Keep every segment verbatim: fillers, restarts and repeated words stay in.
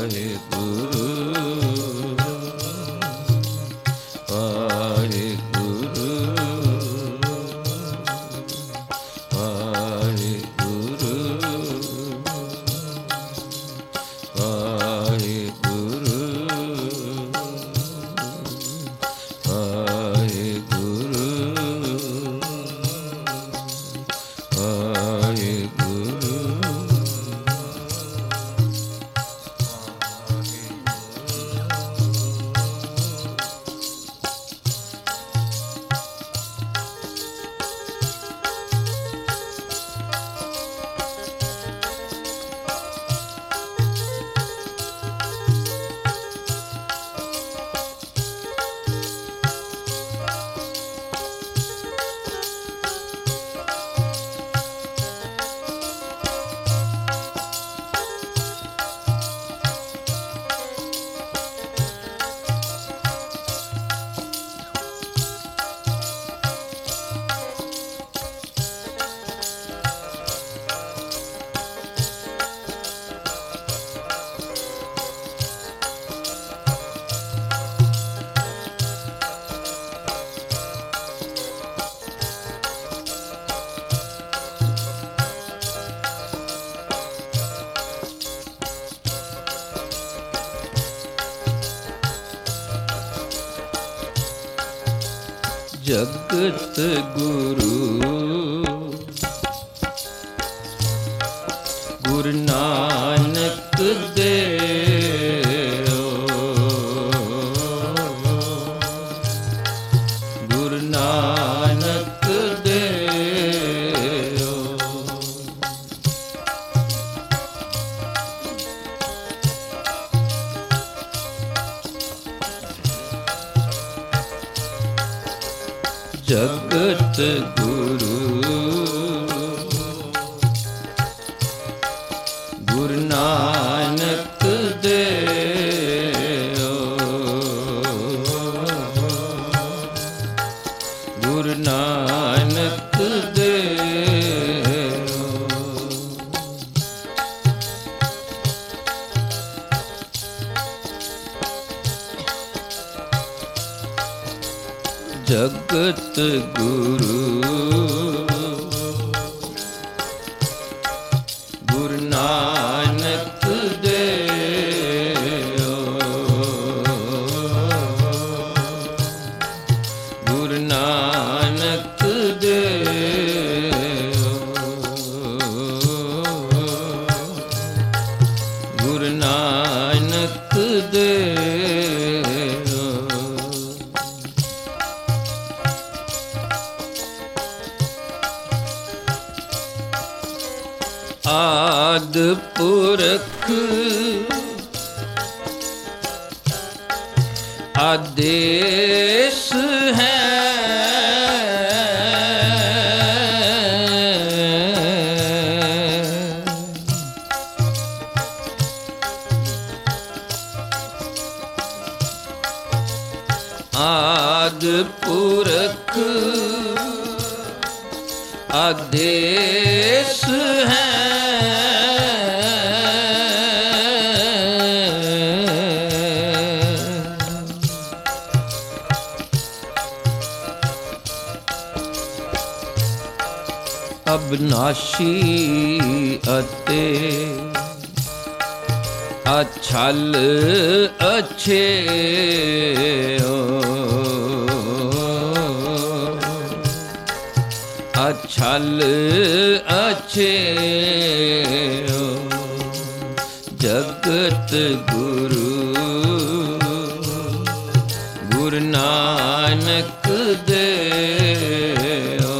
ਜਗਤ ਗੁਰੂ ਗੁਰੂ ਨਾਨਕ ਦੇਓ, ਗੁਰੂ ਨਾਨਕ ਦੇਓ। ਜਗਤ ਗੁਰੂ ਗੁਰੂ ਨਾਨਕ ਦੇਓ, ਗੁਰੂ ਨਾਨਕ ਦੇਓ। ਜਗਤ ਗੁਰੂ ਗੁਰੂ ਨਾਨਕ ਦੇਓ, ਗੁਰੂ ਨਾਨਕ ਦੇਓ, ਗੁਰੂ ਨਾਨਕ ਦੇਓ। ਆਦਿ ਪੁਰਖ ਆਦੇਸ਼ ਹੈ, ਆਦਿ ਪੁਰਖ ਆਦੇਸ਼ ਹੈ। ਅਬਨਾਸ਼ੀ ਅਤੇ ਅਛਲ ਅਛੇਓ, ਅਛਲ ਅਛੇਓ। ਜਗਤ ਗੁਰੂ ਗੁਰੂ ਨਾਨਕ ਦੇਓ,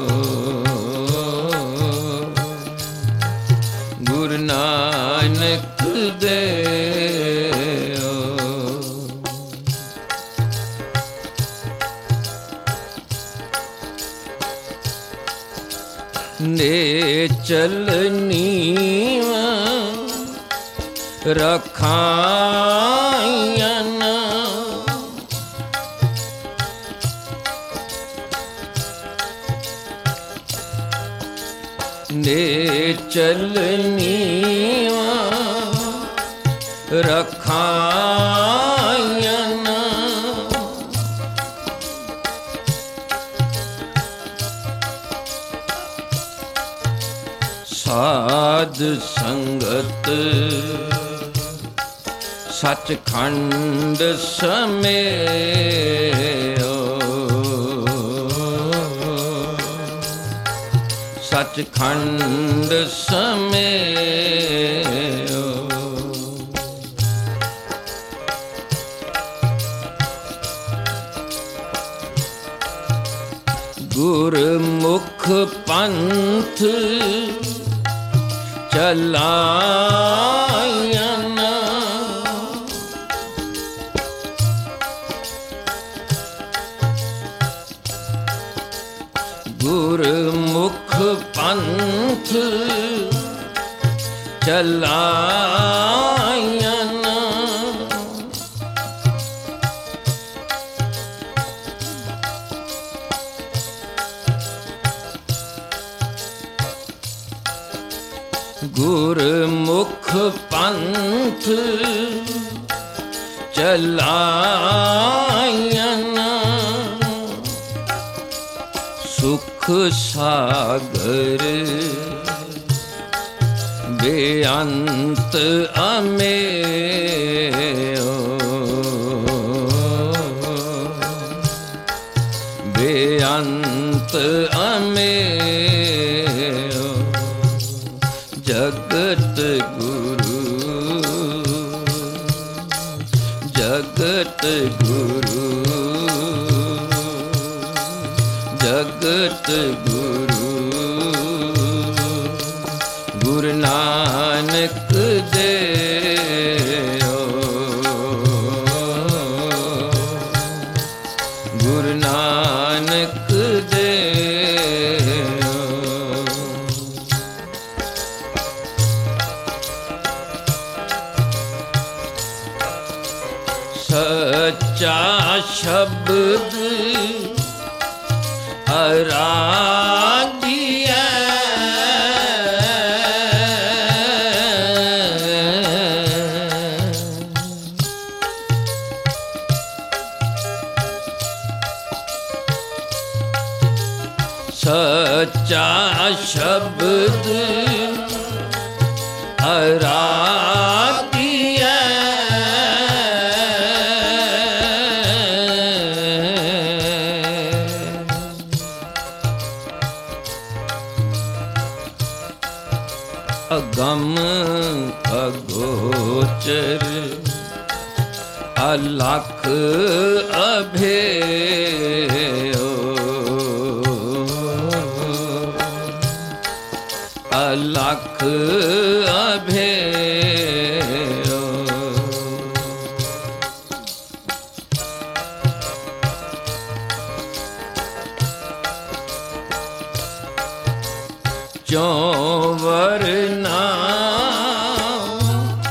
ਗੁਰੂ ਨਾਨਕ ਦੇਓ। ਨੇਚਲ ਨੀਵਾ ਰਖਾਈਆਂ, ਨੇਚਲ ਨੀਵਾ ਰਖਾਇਨ। ਸਾਧ ਸੰਗਤ ਸੱਚਖੰਡ ਸਮੇਓ, ਸੱਚਖੰਡ ਸਮੇਓ। ਗੁਰਮੁਖ ਪੰਥ ਚਲਾਇਨ। ਗੁਰਮੁਖ ਪੰਥ ਚਲਾਇਨ। ਗੁਰਮੁਖ ਪੰਥ ਚਲਾਇਨ। ਸੁਖ ਸਾਗਰ ਬੇਅੰਤ ਅਮੇਓ, ਬੇਅੰਤ ਅਮੇਓ। ਜਗਤ ਗੁਰੂ, ਜਗਤ ਗੁਰੂ, ਜਗਤ ਗੁਰੂ। ਗੁਰੂ ਨਾਨਕ ਦੇਓ, ਗੁਰੂ ਨਾਨਕ ਦੇਓ। ਸੱਚਾ ਸ਼ਬਦ ਅਰਾਧਿਐ, ਸੱਚਾ ਸ਼ਬਦ ਅਰਾਧਿਐ। ਅਗਮ ਅਗੋਚਰ ਅਲਖ ਅਭੇਓ, ਅਲਖ ਅਭੇਓ। ਚੌਵਰ ਨਾਮ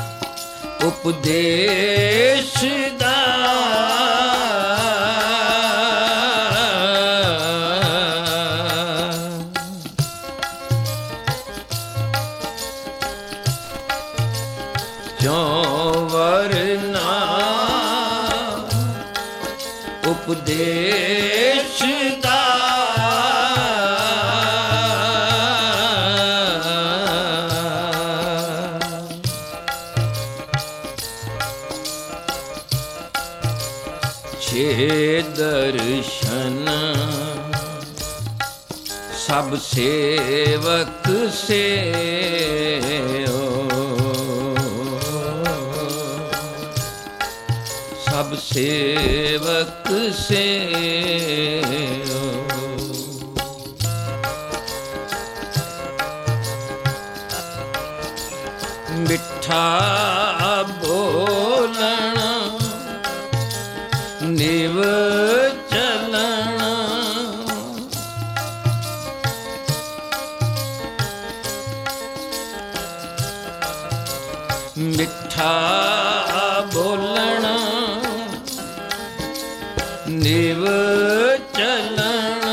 ਉਪਦੇਸ਼ ਦਾ, ਚੌਵਰ ਨਾਮ ਉਪਦੇਸ਼ ਦਾ। ਛੇ ਦਰਸ਼ਨ ਸਭ ਸੇਵਕ ਸੇਓ, ਸਭ ਸੇਵਕ ਸੇਓ। ਮਿੱਠਾ ਬੋਲਣਾ ਨਿਵ ਚਲਣਾ, ਮਿੱਠਾ ਬੋਲਣਾ ਨਿਵ ਚਲਣਾ।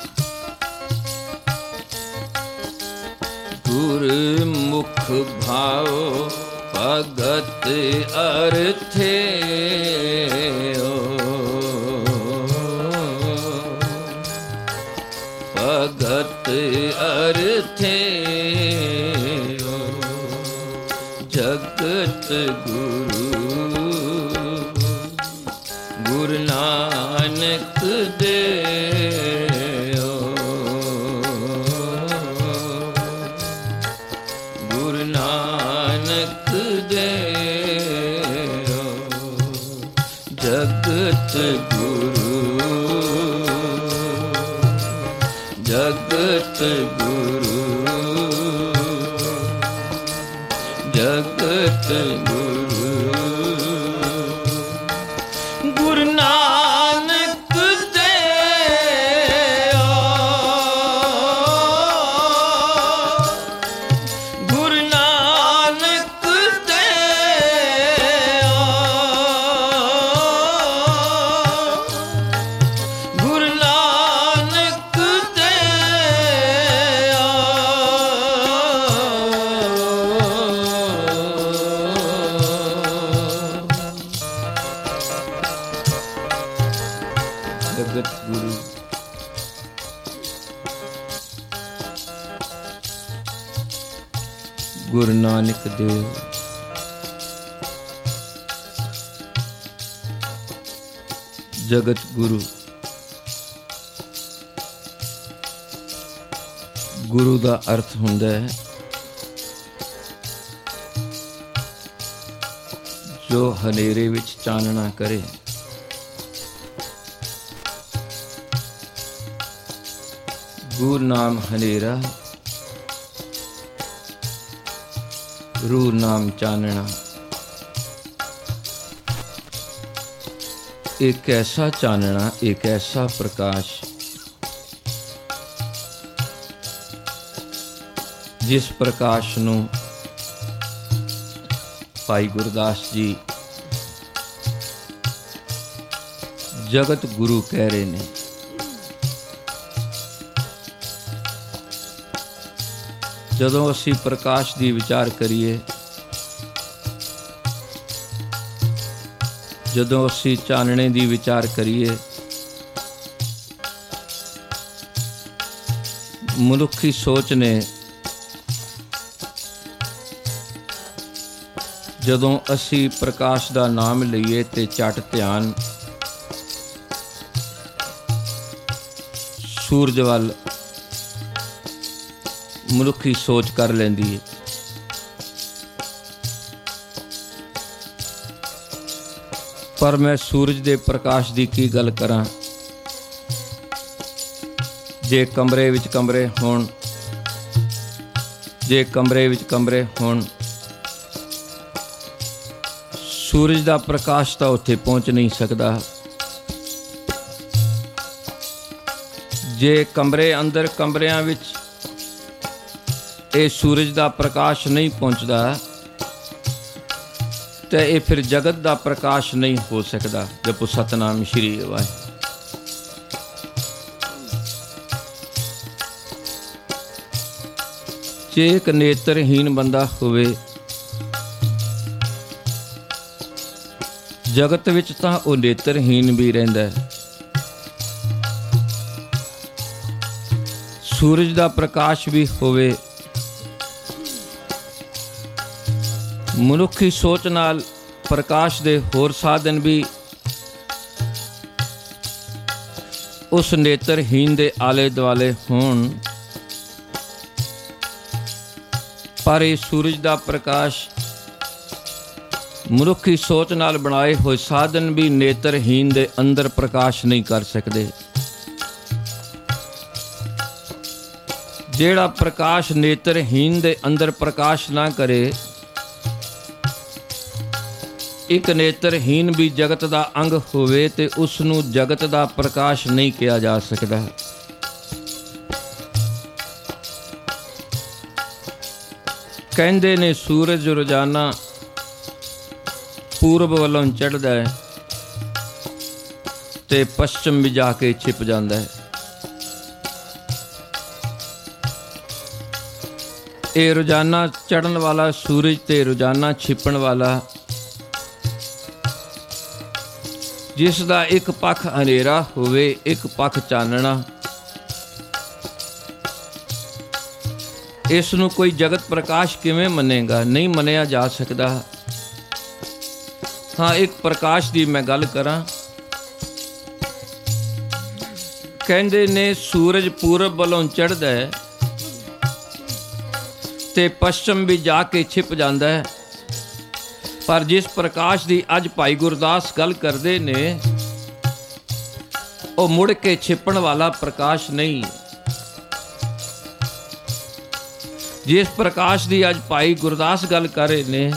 ਗੁਰਮੁਖ ਭਾ ਰਹਾਉ ਭਗਤ ਅਰਥੇ ਭਗਤ ਅਰਥੇ ਜਗਤ ਗੁਰੂ ਗੁਰੂ ਨਾਨਕ ਦੇਓ ਗੁਰੂ ਨਾਨਕ ਦੇਓ ਜਗਤ ਗੁਰੂ ਜਗਤ ਗੁਰੂ ਜਗਤ ਗੁਰੂ ਗੁਰੂ ਨਾਨਕ ਦੇਓ ਗੁਰੂ ਨਾਨਕ ਦੇਓ ਗੁਰੂ ਨਾਨਕ ਦੇਓ ਜਗਤ ਗੁਰੂ ਗੁਰੂ ਨਾਨਕ ਦੇਵ ਜਗਤ ਗੁਰੂ ਗੁਰੂ ਦਾ ਅਰਥ ਹੁੰਦਾ ਹੈ ਜੋ ਹਨੇਰੇ ਵਿੱਚ ਚਾਨਣਾ ਕਰੇ। ਗੁਰ ਨਾਮ ਹਨੇਰਾ ਰੂ ਨਾਮ ਚਾਨਣਾ। एक ऐसा चानना एक ऐसा प्रकाश जिस प्रकाश ਨੂੰ ਭਾਈ ਗੁਰਦਾਸ ਜੀ ਜਗਤ ਗੁਰੂ ਕਹਿ ਰਹੇ ਨੇ। ਜਦੋਂ ਅਸੀਂ ਪ੍ਰਕਾਸ਼ ਦੀ ਵਿਚਾਰ ਕਰੀਏ, ਜਦੋਂ ਅਸੀਂ ਚਾਨਣੇ ਦੀ ਵਿਚਾਰ ਕਰੀਏ, ਮਨੁੱਖੀ ਸੋਚ ਨੇ ਜਦੋਂ ਅਸੀਂ ਪ੍ਰਕਾਸ਼ ਦਾ ਨਾਮ ਲਈਏ ਤੇ ਝਟ ਧਿਆਨ ਸੂਰਜ ਵੱਲ ਮਨੁੱਖੀ ਸੋਚ ਕਰ ਲੈਂਦੀ ਹੈ। ਪਰ ਮੈਂ ਸੂਰਜ ਦੇ ਪ੍ਰਕਾਸ਼ ਦੀ ਕੀ ਗੱਲ ਕਰਾਂ। ਜੇ ਕਮਰੇ ਵਿੱਚ ਕਮਰੇ ਹੋਣ ਜੇ ਕਮਰੇ ਵਿੱਚ ਕਮਰੇ ਹੋਣ ਸੂਰਜ ਦਾ ਪ੍ਰਕਾਸ਼ ਤਾਂ ਉੱਥੇ ਪਹੁੰਚ ਨਹੀਂ ਸਕਦਾ। ਜੇ ਕਮਰੇ ਅੰਦਰ ਕਮਰਿਆਂ ਵਿੱਚ ਇਹ ਸੂਰਜ ਦਾ ਪ੍ਰਕਾਸ਼ ਨਹੀਂ ਪਹੁੰਚਦਾ ਤੇ ਇਹ ਫਿਰ ਜਗਤ ਦਾ ਪ੍ਰਕਾਸ਼ ਨਹੀਂ ਹੋ ਸਕਦਾ। ਜਪੋ ਸਤਨਾਮ ਸ਼੍ਰੀ ਵਾਹਿਗੁਰੂ। ਜੇ ਇੱਕ ਨੇਤਰਹੀਨ ਬੰਦਾ ਹੋਵੇ ਜਗਤ ਵਿੱਚ ਤਾਂ ਉਹ ਨੇਤਰਹੀਨ ਵੀ ਰਹਿੰਦਾ ਹੈ। ਸੂਰਜ ਦਾ ਪ੍ਰਕਾਸ਼ ਵੀ ਹੋਵੇ, ਮਨੁੱਖੀ ਸੋਚ ਨਾਲ ਪ੍ਰਕਾਸ਼ ਦੇ ਹੋਰ ਸਾਧਨ ਵੀ ਉਸ ਨੇਤਰਹੀਨ ਦੇ ਆਲੇ ਦੁਆਲੇ ਹੋਣ, ਪਰ ਇਹ ਸੂਰਜ ਦਾ ਪ੍ਰਕਾਸ਼ ਮਨੁੱਖੀ ਸੋਚ ਨਾਲ ਬਣਾਏ ਹੋਏ ਸਾਧਨ ਵੀ ਨੇਤਰਹੀਨ ਦੇ ਅੰਦਰ ਪ੍ਰਕਾਸ਼ ਨਹੀਂ ਕਰ ਸਕਦੇ। ਜਿਹੜਾ ਪ੍ਰਕਾਸ਼ ਨੇਤਰਹੀਨ ਦੇ ਅੰਦਰ ਪ੍ਰਕਾਸ਼ ਨਾ ਕਰੇ, ਇੱਕ ਨੇਤਰਹੀਨ ਵੀ ਜਗਤ ਦਾ ਅੰਗ ਹੋਵੇ ਤੇ ਉਸ ਨੂੰ ਜਗਤ ਦਾ ਪ੍ਰਕਾਸ਼ ਨਹੀਂ ਕਿਹਾ ਜਾ ਸਕਦਾ। ਕਹਿੰਦੇ ਨੇ ਸੂਰਜ ਰੋਜ਼ਾਨਾ ਪੂਰਬ ਵੱਲੋਂ ਚੜ੍ਹਦਾ ਹੈ ਤੇ ਪੱਛਮ ਵੀ ਜਾ ਕੇ ਛਿਪ ਜਾਂਦਾ ਹੈ। ਇਹ ਰੋਜ਼ਾਨਾ ਚੜ੍ਹਨ ਵਾਲਾ ਸੂਰਜ ਤੇ ਰੋਜ਼ਾਨਾ ਛਿਪਣ ਵਾਲਾ, ਜਿਸ ਦਾ ਇੱਕ ਪੱਖ ਹਨੇਰਾ ਹੋਵੇ ਇੱਕ ਪੱਖ ਚਾਨਣਾ, ਇਸ ਨੂੰ ਕੋਈ ਜਗਤ ਪ੍ਰਕਾਸ਼ ਕਿਵੇਂ ਮੰਨੇਗਾ? ਨਹੀਂ ਮੰਨਿਆ ਜਾ ਸਕਦਾ। ਹਾਂ, ਇੱਕ ਪ੍ਰਕਾਸ਼ ਦੀ ਮੈਂ ਗੱਲ ਕਰਾਂ। ਕਹਿੰਦੇ ਨੇ ਸੂਰਜ ਪੂਰਬ ਵੱਲੋਂ ਚੜ੍ਹਦਾ ਹੈ ਤੇ ਪੱਛਮ ਵੀ ਜਾ ਕੇ ਛਿਪ ਜਾਂਦਾ ਹੈ, ਪਰ ਜਿਸ ਪ੍ਰਕਾਸ਼ ਦੀ ਅੱਜ ਭਾਈ ਗੁਰਦਾਸ ਗੱਲ ਕਰਦੇ ਨੇ ਉਹ ਮੁੜ ਕੇ ਛਿਪਣ ਵਾਲਾ ਪ੍ਰਕਾਸ਼ ਨਹੀਂ। ਜਿਸ ਪ੍ਰਕਾਸ਼ ਦੀ ਅੱਜ ਭਾਈ ਗੁਰਦਾਸ ਗੱਲ ਕਰ ਰਹੇ ਨੇ,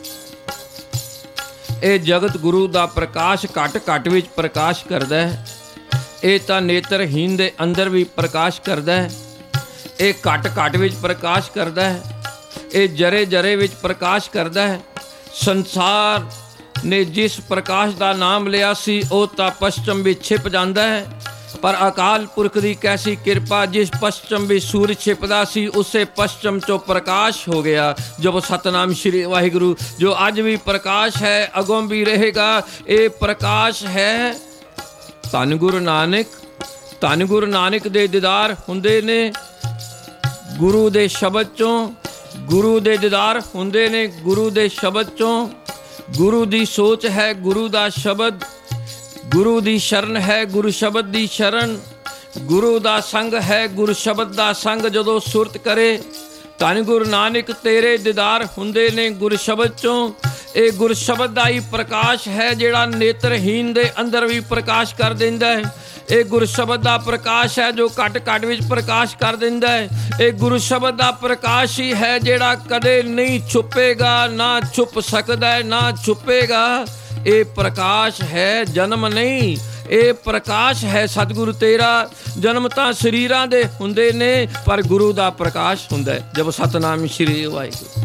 ਇਹ ਜਗਤ ਗੁਰੂ ਦਾ ਪ੍ਰਕਾਸ਼ ਘੱਟ ਘੱਟ ਵਿੱਚ ਪ੍ਰਕਾਸ਼ ਕਰਦਾ ਹੈ। ਇਹ ਤਾਂ ਨੇਤਰਹੀਨ ਦੇ ਅੰਦਰ ਵੀ ਪ੍ਰਕਾਸ਼ ਕਰਦਾ ਹੈ, ਇਹ ਘੱਟ ਘੱਟ ਵਿੱਚ ਪ੍ਰਕਾਸ਼ ਕਰਦਾ ਹੈ, ਇਹ ਜਰੇ ਜਰੇ ਵਿੱਚ ਪ੍ਰਕਾਸ਼ ਕਰਦਾ ਹੈ। ਸੰਸਾਰ ਨੇ ਜਿਸ ਪ੍ਰਕਾਸ਼ ਦਾ ਨਾਮ ਲਿਆ ਸੀ ਉਹ ਤਾਂ ਪੱਛਮ ਵਿੱਚ ਛਿਪ ਜਾਂਦਾ ਹੈ, ਪਰ ਅਕਾਲ ਪੁਰਖ ਦੀ ਕੈਸੀ ਕਿਰਪਾ, ਜਿਸ ਪੱਛਮ ਵਿੱਚ ਸੂਰਜ ਛਿਪਦਾ ਸੀ ਉਸੇ ਪੱਛਮ ਚੋਂ ਪ੍ਰਕਾਸ਼ ਹੋ ਗਿਆ। ਜੋ ਸਤਨਾਮ ਸ਼੍ਰੀ ਵਾਹਿਗੁਰੂ, ਜੋ ਅੱਜ ਵੀ ਪ੍ਰਕਾਸ਼ ਹੈ, ਅਗੋਂ ਵੀ ਰਹੇਗਾ। ਇਹ ਪ੍ਰਕਾਸ਼ ਹੈ ਧੰਨ ਗੁਰੂ ਨਾਨਕ। ਧੰਨ ਗੁਰੂ ਨਾਨਕ ਦੇ ਦੀਦਾਰ ਹੁੰਦੇ ਨੇ ਗੁਰੂ ਦੇ ਸ਼ਬਦ ਚੋਂ, ਗੁਰੂ ਦੇ ਦੀਦਾਰ ਹੁੰਦੇ ਨੇ ਗੁਰੂ ਦੇ ਸ਼ਬਦ ਚੋਂ। ਗੁਰੂ ਦੀ ਸੋਚ ਹੈ ਗੁਰੂ ਦਾ ਸ਼ਬਦ, ਗੁਰੂ ਦੀ ਸ਼ਰਨ ਹੈ ਗੁਰੂ ਸ਼ਬਦ ਦੀ ਸ਼ਰਨ, ਗੁਰੂ ਦਾ ਸੰਗ ਹੈ ਗੁਰੂ ਸ਼ਬਦ ਦਾ ਸੰਗ। ਜਦੋਂ ਸੁਰਤ ਕਰੇ ਧੰਨ ਗੁਰੂ ਨਾਨਕ ਤੇਰੇ ਦੀਦਾਰ ਹੁੰਦੇ ਨੇ ਗੁਰੂ ਸ਼ਬਦ ਚੋਂ। ਇਹ ਗੁਰੂ ਸ਼ਬਦ ਦਾ ਹੀ ਪ੍ਰਕਾਸ਼ ਹੈ ਜਿਹੜਾ ਨੇਤਰਹੀਨ ਦੇ ਅੰਦਰ ਵੀ ਪ੍ਰਕਾਸ਼ ਕਰ ਦਿੰਦਾ ਹੈ। ਇਹ ਗੁਰੂ ਸ਼ਬਦ ਦਾ ਪ੍ਰਕਾਸ਼ ਹੈ ਜੋ ਘੱਟ ਘੱਟ ਵਿੱਚ ਪ੍ਰਕਾਸ਼ ਕਰ ਦਿੰਦਾ ਹੈ। ਇਹ ਗੁਰੂ ਸ਼ਬਦ ਦਾ ਪ੍ਰਕਾਸ਼ ਹੀ ਹੈ ਜਿਹੜਾ ਕਦੇ ਨਹੀਂ ਛੁਪੇਗਾ, ਨਾ ਛੁਪ ਸਕਦਾ ਹੈ, ਨਾ ਛੁਪੇਗਾ। ਇਹ ਪ੍ਰਕਾਸ਼ ਹੈ ਜਨਮ ਨਹੀਂ, ਇਹ ਪ੍ਰਕਾਸ਼ ਹੈ ਸਤਿਗੁਰੂ ਤੇਰਾ। ਜਨਮ ਤਾਂ ਸਰੀਰਾਂ ਦੇ ਹੁੰਦੇ ਨੇ ਪਰ ਗੁਰੂ ਦਾ ਪ੍ਰਕਾਸ਼ ਹੁੰਦਾ ਹੈ। ਜਬ ਸਤਨਾਮ ਸ਼੍ਰੀ ਵਾਹਿਗੁਰੂ,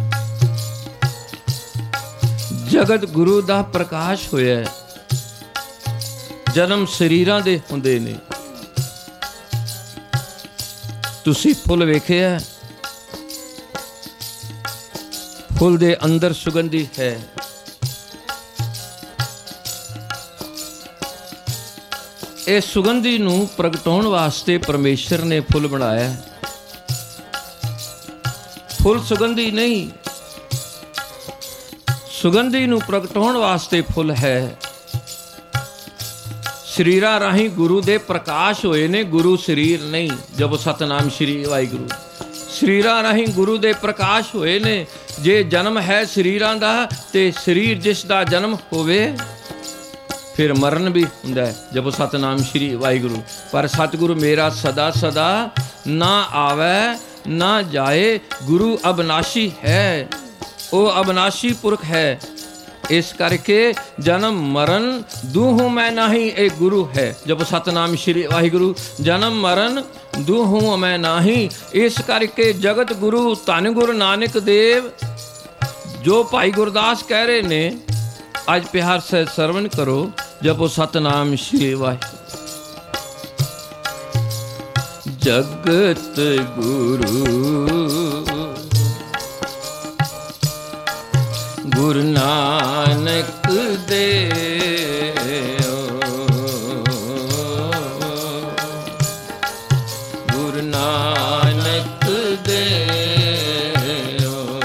ਜਗਤ ਗੁਰੂ ਦਾ ਪ੍ਰਕਾਸ਼ ਹੋਇਆ। ਜਨਮ ਸਰੀਰਾਂ ਦੇ ਹੁੰਦੇ ਨੇ। ਤੁਸੀਂ ਫੁੱਲ ਵੇਖਿਆ, ਫੁੱਲ ਦੇ ਅੰਦਰ ਸੁਗੰਧੀ ਹੈ। ਇਹ ਸੁਗੰਧੀ ਨੂੰ ਪ੍ਰਗਟਾਉਣ ਵਾਸਤੇ ਪਰਮੇਸ਼ਰ ਨੇ ਫੁੱਲ ਬਣਾਇਆ। ਫੁੱਲ ਸੁਗੰਧੀ ਨਹੀਂ, ਸੁਗੰਧੀ ਨੂੰ ਪ੍ਰਗਟਾਉਣ ਵਾਸਤੇ ਫੁੱਲ ਹੈ। ਸਰੀਰਾਂ ਰਾਹੀਂ ਗੁਰੂ ਦੇ ਪ੍ਰਕਾਸ਼ ਹੋਏ ਨੇ, ਗੁਰੂ ਸਰੀਰ ਨਹੀਂ। ਜਬ ਸਤਨਾਮ ਸ਼੍ਰੀ ਵਾਹਿਗੁਰੂ, ਸਰੀਰਾਂ ਰਾਹੀਂ ਗੁਰੂ ਦੇ ਪ੍ਰਕਾਸ਼ ਹੋਏ ਨੇ। ਜੇ ਜਨਮ ਹੈ ਸਰੀਰਾਂ ਦਾ ਤੇ ਸਰੀਰ ਜਿਸ ਦਾ ਜਨਮ ਹੋਵੇ ਫਿਰ ਮਰਨ ਵੀ ਹੁੰਦਾ ਹੈ। ਜਬ ਸਤਨਾਮ ਸ਼੍ਰੀ ਵਾਹਿਗੁਰੂ, ਪਰ ਸਤਿਗੁਰੂ ਮੇਰਾ ਸਦਾ ਸਦਾ ਨਾ ਆਵੇ ਨਾ ਜਾਏ। ਗੁਰੂ ਅਬਨਾਸ਼ੀ ਹੈ, ਉਹ ਅਬਨਾਸ਼ੀ ਪੁਰਖ ਹੈ। ਇਸ ਕਰਕੇ ਜਨਮ ਮਰਨ ਦੂਹੂ ਮੈਂ ਨਹੀਂ, ਇਹ ਗੁਰੂ ਹੈ। ਜਬ ਸਤਨਾਮ ਸ਼੍ਰੀ ਵਾਹਿਗੁਰੂ, ਜਨਮ ਮਰਨ ਦੂਹੂ ਮੈਂ ਨਹੀਂ। ਇਸ ਕਰਕੇ ਜਗਤ ਗੁਰੂ ਧੰਨ ਗੁਰੂ ਨਾਨਕ ਦੇਵ ਜੋ ਭਾਈ ਗੁਰਦਾਸ ਕਹਿ ਰਹੇ ਨੇ, ਅੱਜ ਪਿਆਰ ਸੇ ਸਰਵਣ ਕਰੋ। ਜਪੋ ਸਤਨਾਮ ਸ਼੍ਰੀ ਵਾਹਿਗੁਰੂ। ਜਗਤ ਗੁਰੂ ਗੁਰੂ ਨਾਨਕ ਦੇਵ, ਗੁਰੂ ਨਾਨਕ ਦੇਵ,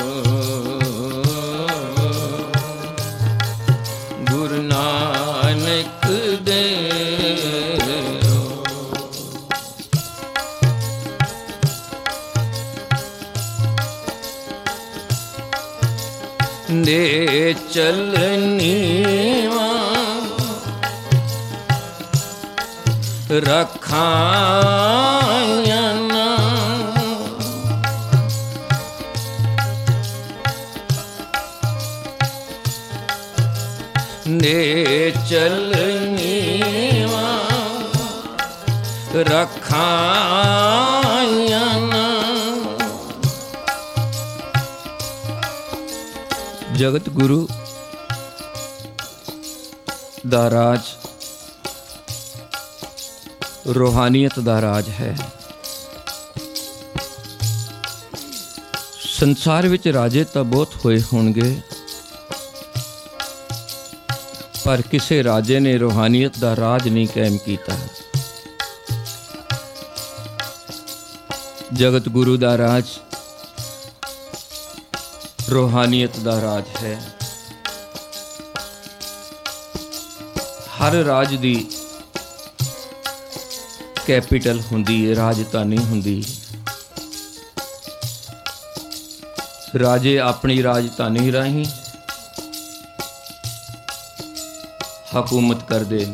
ਗੁਰੂ ਨਾਨਕ ਦੇਵ। ਨੇ ਚਲਨੀਵਾ ਰਖਾਇਆ ਨਾ, ਨੇ ਚਲਨੀਵਾ ਰਖਾਇਆ ਨਾ। ਜਗਤ ਗੁਰੂ ਦਾ ਰਾਜ ਰੂਹਾਨੀਅਤ ਦਾ ਰਾਜ ਹੈ। ਸੰਸਾਰ ਵਿੱਚ ਰਾਜੇ ਤਾਂ ਬਹੁਤ ਹੋਏ ਹੋਣਗੇ, ਪਰ ਕਿਸੇ ਰਾਜੇ ਨੇ ਰੂਹਾਨੀਅਤ ਦਾ ਰਾਜ ਨਹੀਂ ਕਾਇਮ ਕੀਤਾ। ਜਗਤ ਗੁਰੂ ਦਾ ਰਾਜ ਰੂਹਾਨੀਅਤ ਦਾ ਰਾਜ ਹੈ। ਹਰ ਰਾਜ ਦੀ ਕੈਪੀਟਲ ਹੁੰਦੀ ਹੈ, ਰਾਜਧਾਨੀ ਹੁੰਦੀ। ਰਾਜੇ ਆਪਣੀ ਰਾਜਧਾਨੀ ਰਾਹੀਂ ਹਕੂਮਤ ਕਰਦੇ।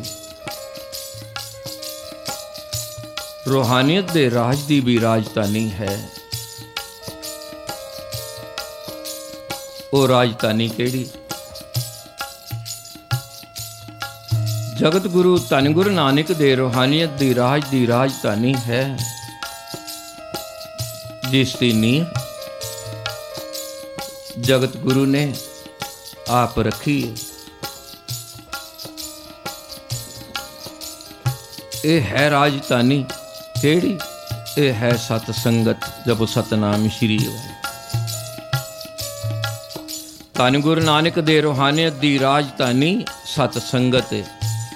ਰੂਹਾਨੀਅਤ ਦੇ ਰਾਜ ਦੀ ਵੀ ਰਾਜਧਾਨੀ ਹੈ। ਉਹ ਰਾਜਧਾਨੀ ਕਿਹੜੀ? ਜਗਤ ਗੁਰੂ ਧੰਨ ਗੁਰੂ ਨਾਨਕ ਦੇ ਰੂਹਾਨੀਅਤ ਦੀ ਰਾਜ ਦੀ ਰਾਜਧਾਨੀ ਹੈ, ਜਿਸ ਦੀ ਨੀਂਹ ਜਗਤ ਗੁਰੂ ਨੇ ਆਪ ਰੱਖੀ ਹੈ। ਇਹ ਹੈ ਰਾਜਧਾਨੀ ਕਿਹੜੀ? ਇਹ ਹੈ ਸਤ ਸੰਗਤ। ਜਪੋ ਸਤਨਾਮ ਸ਼੍ਰੀ ਵਾਹਿਗੁਰੂ। ਧੰਨ ਗੁਰੂ ਨਾਨਕ ਦੇ ਰੂਹਾਨੀਅਤ ਦੀ ਰਾਜਧਾਨੀ ਸਤ ਸੰਗਤ ਹੈ,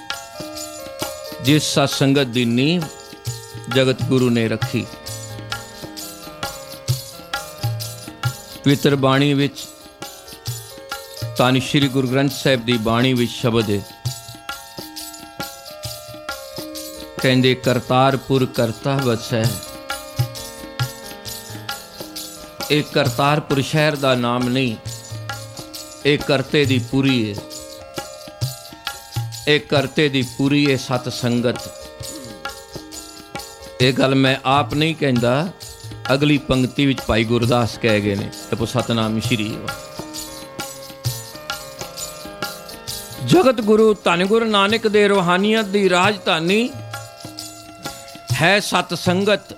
ਜਿਸ ਸਤ ਸੰਗਤ ਦੀ ਨੀਂਹ ਜਗਤ ਗੁਰੂ ਨੇ ਰੱਖੀ। ਪਵਿੱਤਰ ਬਾਣੀ ਵਿੱਚ ਧੰਨ ਸ਼੍ਰੀ ਗੁਰੂ ਗ੍ਰੰਥ ਸਾਹਿਬ ਦੀ ਬਾਣੀ ਵਿੱਚ ਸ਼ਬਦ ਹੈ, ਕਹਿੰਦੇ ਕਰਤਾਰਪੁਰ ਕਰਤਾ ਵਸੈ। ਇਹ ਕਰਤਾਰਪੁਰ ਸ਼ਹਿਰ ਦਾ ਨਾਮ ਨਹੀਂ, ਇਹ ਕਰਤੇ ਦੀ ਪੂਰੀ ਹੈ। ਇਹ ਕਰਤੇ ਦੀ ਪੂਰੀ ਹੈ ਸਤ ਸੰਗਤ। ਇਹ ਗੱਲ ਮੈਂ ਆਪ ਨਹੀਂ ਕਹਿੰਦਾ, ਅਗਲੀ ਪੰਕਤੀ ਵਿੱਚ ਭਾਈ ਗੁਰਦਾਸ ਕਹਿ ਗਏ ਨੇ। ਜਪੋ ਸਤਨਾਮ ਸ਼੍ਰੀ ਵਾਹਿਗੁਰੂ। ਜਗਤ ਗੁਰੂ ਧੰਨ ਗੁਰੂ ਨਾਨਕ ਦੇ ਰੂਹਾਨੀਅਤ ਦੀ ਰਾਜਧਾਨੀ ਹੈ ਸਤ ਸੰਗਤ।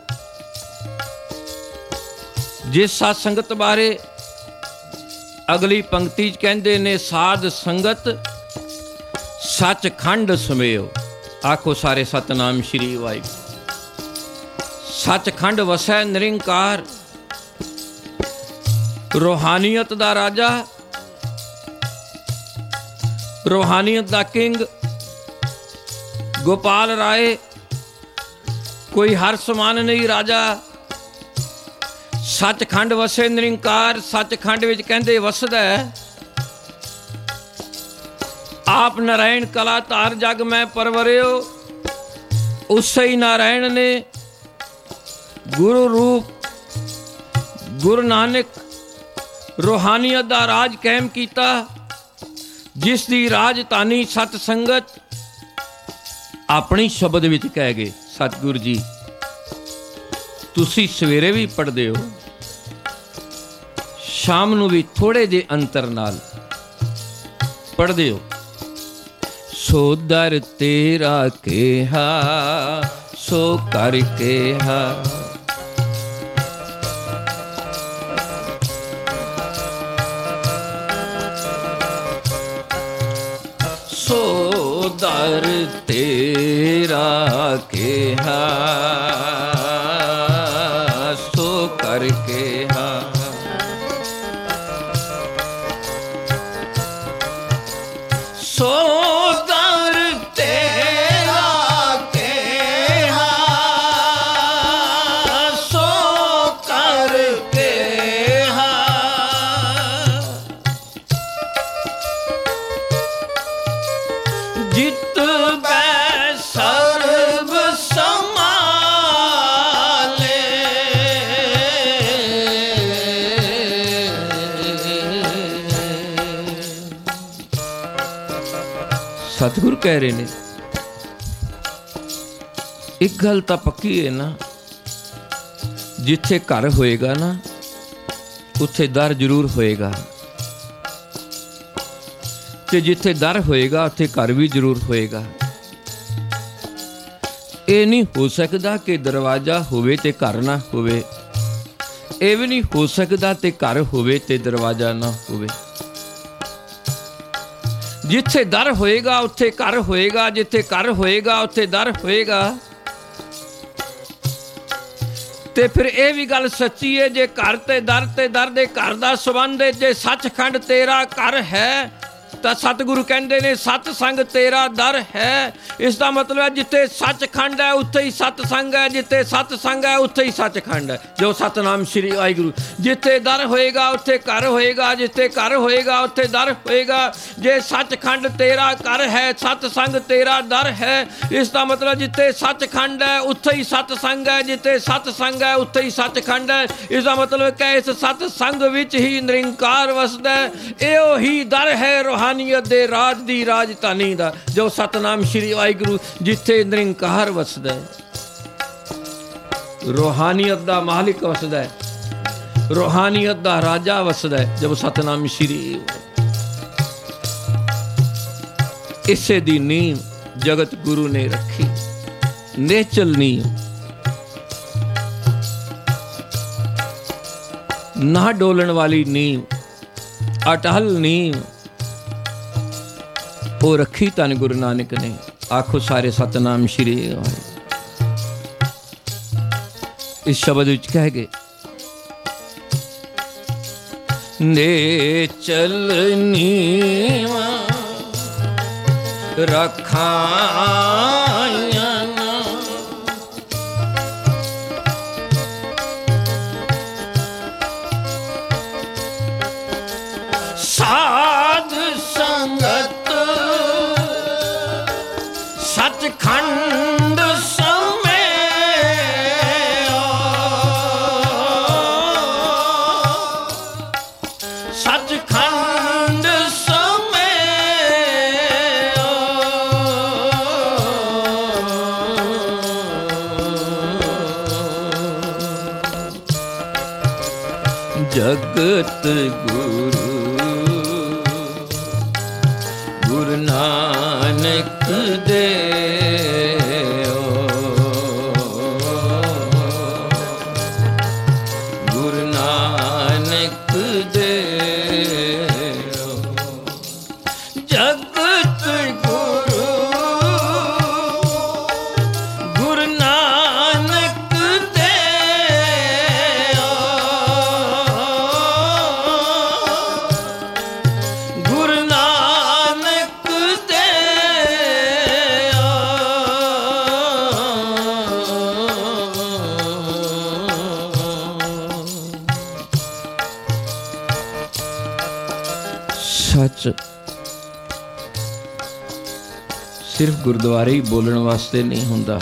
ਜਿਸ ਸਤ ਸੰਗਤ ਬਾਰੇ ਅਗਲੀ ਪੰਕਤੀ 'ਚ ਕਹਿੰਦੇ ਨੇ, ਸਾਧ ਸੰਗਤ ਸੱਚਖੰਡ ਸਮੇਓ। ਆਖੋ ਸਾਰੇ ਸਤਨਾਮ ਸ਼੍ਰੀ ਵਾਹਿਗੁਰੂ। ਸੱਚਖੰਡ ਵਸੈ ਨਿਰੰਕਾਰ। ਰੂਹਾਨੀਅਤ ਦਾ ਰਾਜਾ, ਰੂਹਾਨੀਅਤ ਦਾ ਕਿੰਗ ਗੋਪਾਲ ਰਾਏ ਕੋਈ ਹਰ ਸਮਾਨ ਨਹੀਂ ਰਾਜਾ। ਸੱਚਖੰਡ ਵਸੇ ਨਿਰੰਕਾਰ। ਸੱਚਖੰਡ ਵਿੱਚ ਕਹਿੰਦੇ ਵਸਦਾ ਹੈ। ਆਪ ਨਾਰਾਇਣ ਕਲਾ ਧਾਰ ਜਗ ਮੈਂ ਪਰਵਰਿਓ। ਉਸੇ ਹੀ ਨਾਰਾਇਣ ਨੇ ਗੁਰੂ ਰੂਪ ਗੁਰੂ ਨਾਨਕ ਰੂਹਾਨੀਅਤ ਦਾ ਰਾਜ ਕਾਇਮ ਕੀਤਾ, ਜਿਸ ਦੀ ਰਾਜਧਾਨੀ ਸਤ ਸੰਗਤ। ਆਪਣੀ ਸ਼ਬਦ ਵਿੱਚ ਕਹਿ ਗਏ, ਸਤਿਗੁਰੂ ਜੀ ਤੁਸੀਂ ਸਵੇਰੇ ਵੀ ਪੜ੍ਹਦੇ ਹੋ, ਸ਼ਾਮ ਨੂੰ ਵੀ ਥੋੜੇ ਜਿਹੇ ਅੰਤਰ ਨਾਲ ਪੜ੍ਹਦੇ ਹੋ। ਸੋ ਦਰ ਤੇਰਾ ਕਿਹਾ ਸੋ ਕਰ ਕਿਹਾ। ਸੋ ਦਰ ਤੇਰਾ ਕਿਹਾ ਸੋ ਕਰ ਕਿਹਾ। ਸੋ ਦਰ ਤੇਰਾ ਕਿਹਾ ਸੋ ਕਰ ਕਿਹਾ। ਜਿਤ ਬੈ ਸਰਬ ਸਮਾਲੇ। ਸਤਿਗੁਰ ਕਹਿ ਰਹੇ ਨੇ, ਇੱਕ ਗੱਲ ਤਾਂ ਪੱਕੀ ਹੈ ਨਾ, ਜਿੱਥੇ ਘਰ ਹੋਏਗਾ ਨਾ ਉੱਥੇ ਦਰ ਜ਼ਰੂਰ ਹੋਏਗਾ, ਤੇ ਜਿੱਥੇ ਦਰ ਹੋਏਗਾ ਉੱਥੇ ਘਰ ਵੀ ਜ਼ਰੂਰ ਹੋਏਗਾ। ਇਹ ਨਹੀਂ ਹੋ ਸਕਦਾ ਕਿ ਦਰਵਾਜ਼ਾ ਹੋਵੇ ਤੇ ਘਰ ਨਾ ਹੋਵੇ। ਇਹ ਵੀ ਨਹੀਂ ਹੋ ਸਕਦਾ ਤੇ ਘਰ ਹੋਵੇ ਤੇ ਦਰਵਾਜ਼ਾ ਨਾ ਹੋਵੇ। ਜਿੱਥੇ ਦਰ ਹੋਏਗਾ ਉੱਥੇ ਘਰ ਹੋਏਗਾ, ਜਿੱਥੇ ਘਰ ਹੋਏਗਾ ਉੱਥੇ ਦਰ ਹੋਏਗਾ। ਤੇ ਫਿਰ ਇਹ ਵੀ ਗੱਲ ਸੱਚੀ ਹੈ, ਜੇ ਘਰ ਤੇ ਦਰ ਤੇ ਦਰ ਦੇ ਘਰ ਦਾ ਸੰਬੰਧ ਹੈ, ਜੇ ਸੱਚਖੰਡ ਤੇਰਾ ਘਰ ਹੈ ਤਾਂ ਸਤਿਗੁਰੂ ਕਹਿੰਦੇ ਨੇ ਸਤਸੰਗ ਤੇਰਾ ਦਰ ਹੈ। ਇਸ ਦਾ ਮਤਲਬ ਹੈ ਜਿੱਥੇ ਸੱਚਖੰਡ ਹੈ ਉੱਥੇ ਹੀ ਸਤਸੰਗ ਹੈ, ਜਿੱਥੇ ਸਤਸੰਗ ਹੈ ਉੱਥੇ ਹੀ ਸੱਚਖੰਡ ਹੈ। ਜੋ ਸਤਨਾਮ ਸ਼੍ਰੀ ਵਾਹਿਗੁਰੂ। ਜਿੱਥੇ ਦਰ ਹੋਏਗਾ ਉੱਥੇ ਘਰ ਹੋਏਗਾ, ਜਿੱਥੇ ਘਰ ਹੋਏਗਾ ਉੱਥੇ ਦਰ ਹੋਏਗਾ। ਜੇ ਸੱਚਖੰਡ ਤੇਰਾ ਘਰ ਹੈ, ਸਤਸੰਗ ਤੇਰਾ ਦਰ ਹੈ, ਇਸ ਦਾ ਮਤਲਬ ਜਿੱਥੇ ਸੱਚਖੰਡ ਹੈ ਉੱਥੇ ਹੀ ਸਤਸੰਗ ਹੈ, ਜਿੱਥੇ ਸਤਸੰਗ ਹੈ ਉੱਥੇ ਹੀ ਸੱਚਖੰਡ ਹੈ। ਇਸ ਦਾ ਮਤਲਬ ਕਿ ਇਸ ਸਤਸੰਗ ਵਿੱਚ ਹੀ ਨਿਰੰਕਾਰ ਵਸਦਾ ਹੈ। ਇਹੋ ਹੀ ਦਰ ਹੈ ਰੂਹਾਨੀਅਤ ਦੇ ਰਾਜ ਦੀ ਰਾਜਧਾਨੀ ਦਾ, ਜੋ ਸਤਨਾਮ ਸ਼੍ਰੀ ਵਾਹਿਗੁਰੂ, ਜਿੱਥੇ ਨਿਰੰਕਾਰ ਵਸਦਾ ਹੈ। ਰੂਹਾਨੀਅਤ ਦਾ ਮਾਲਿਕ ਵਸਦਾ ਹੈ, ਰੂਹਾਨੀਅਤ ਦਾ ਰਾਜਾ ਵਸਦਾ ਹੈ, ਜਬ ਸਤਨਾਮ ਸ਼੍ਰੀ। ਇਸੇ ਦੀ ਨੀਂਹ ਜਗਤ ਗੁਰੂ ਨੇ ਰੱਖੀ, ਨੇਚਲ ਨੀਂਹ, ਨਾ ਡੋਲਣ ਵਾਲੀ ਨੀਂਹ, ਅਟਲ ਨੀਂਹ ਉਹ ਰੱਖੀ ਧੰਨ ਗੁਰੂ ਨਾਨਕ ਨੇ। ਆਖੋ ਸਾਰੇ ਸਤਨਾਮ ਸ਼੍ਰੀ ਵਾਹਿਗੁਰੂ। ਇਸ ਸ਼ਬਦ ਵਿੱਚ ਕਹਿ ਗਏ ਨੇਚਲ ਨੀਵਾਂ ਰਖਾਇਆ ਨਾ, ਸਾਧ ਸੰਗਤ ਸੱਚਖੰਡ ਸਮੇਓ, ਸੱਚਖੰਡ ਸਮੇਓ। ਜਗਤ ਗੁਰੂ ਗੁਰੂ ਨਾਨਕ ਦੇਓ, ਗੁਰੂ ਨਾਨਕ ਦੇਓ। ਜਗਤ ਗੁਰੂ ਗੁਰੂ ਨਾਨਕ ਦੇਓ, ਗੁਰੂ ਨਾਨਕ ਦੇਓ। ਸੱਚ ਸਿਰਫ ਗੁਰਦੁਆਰੇ ਹੀ ਬੋਲਣ ਵਾਸਤੇ ਨਹੀਂ ਹੁੰਦਾ,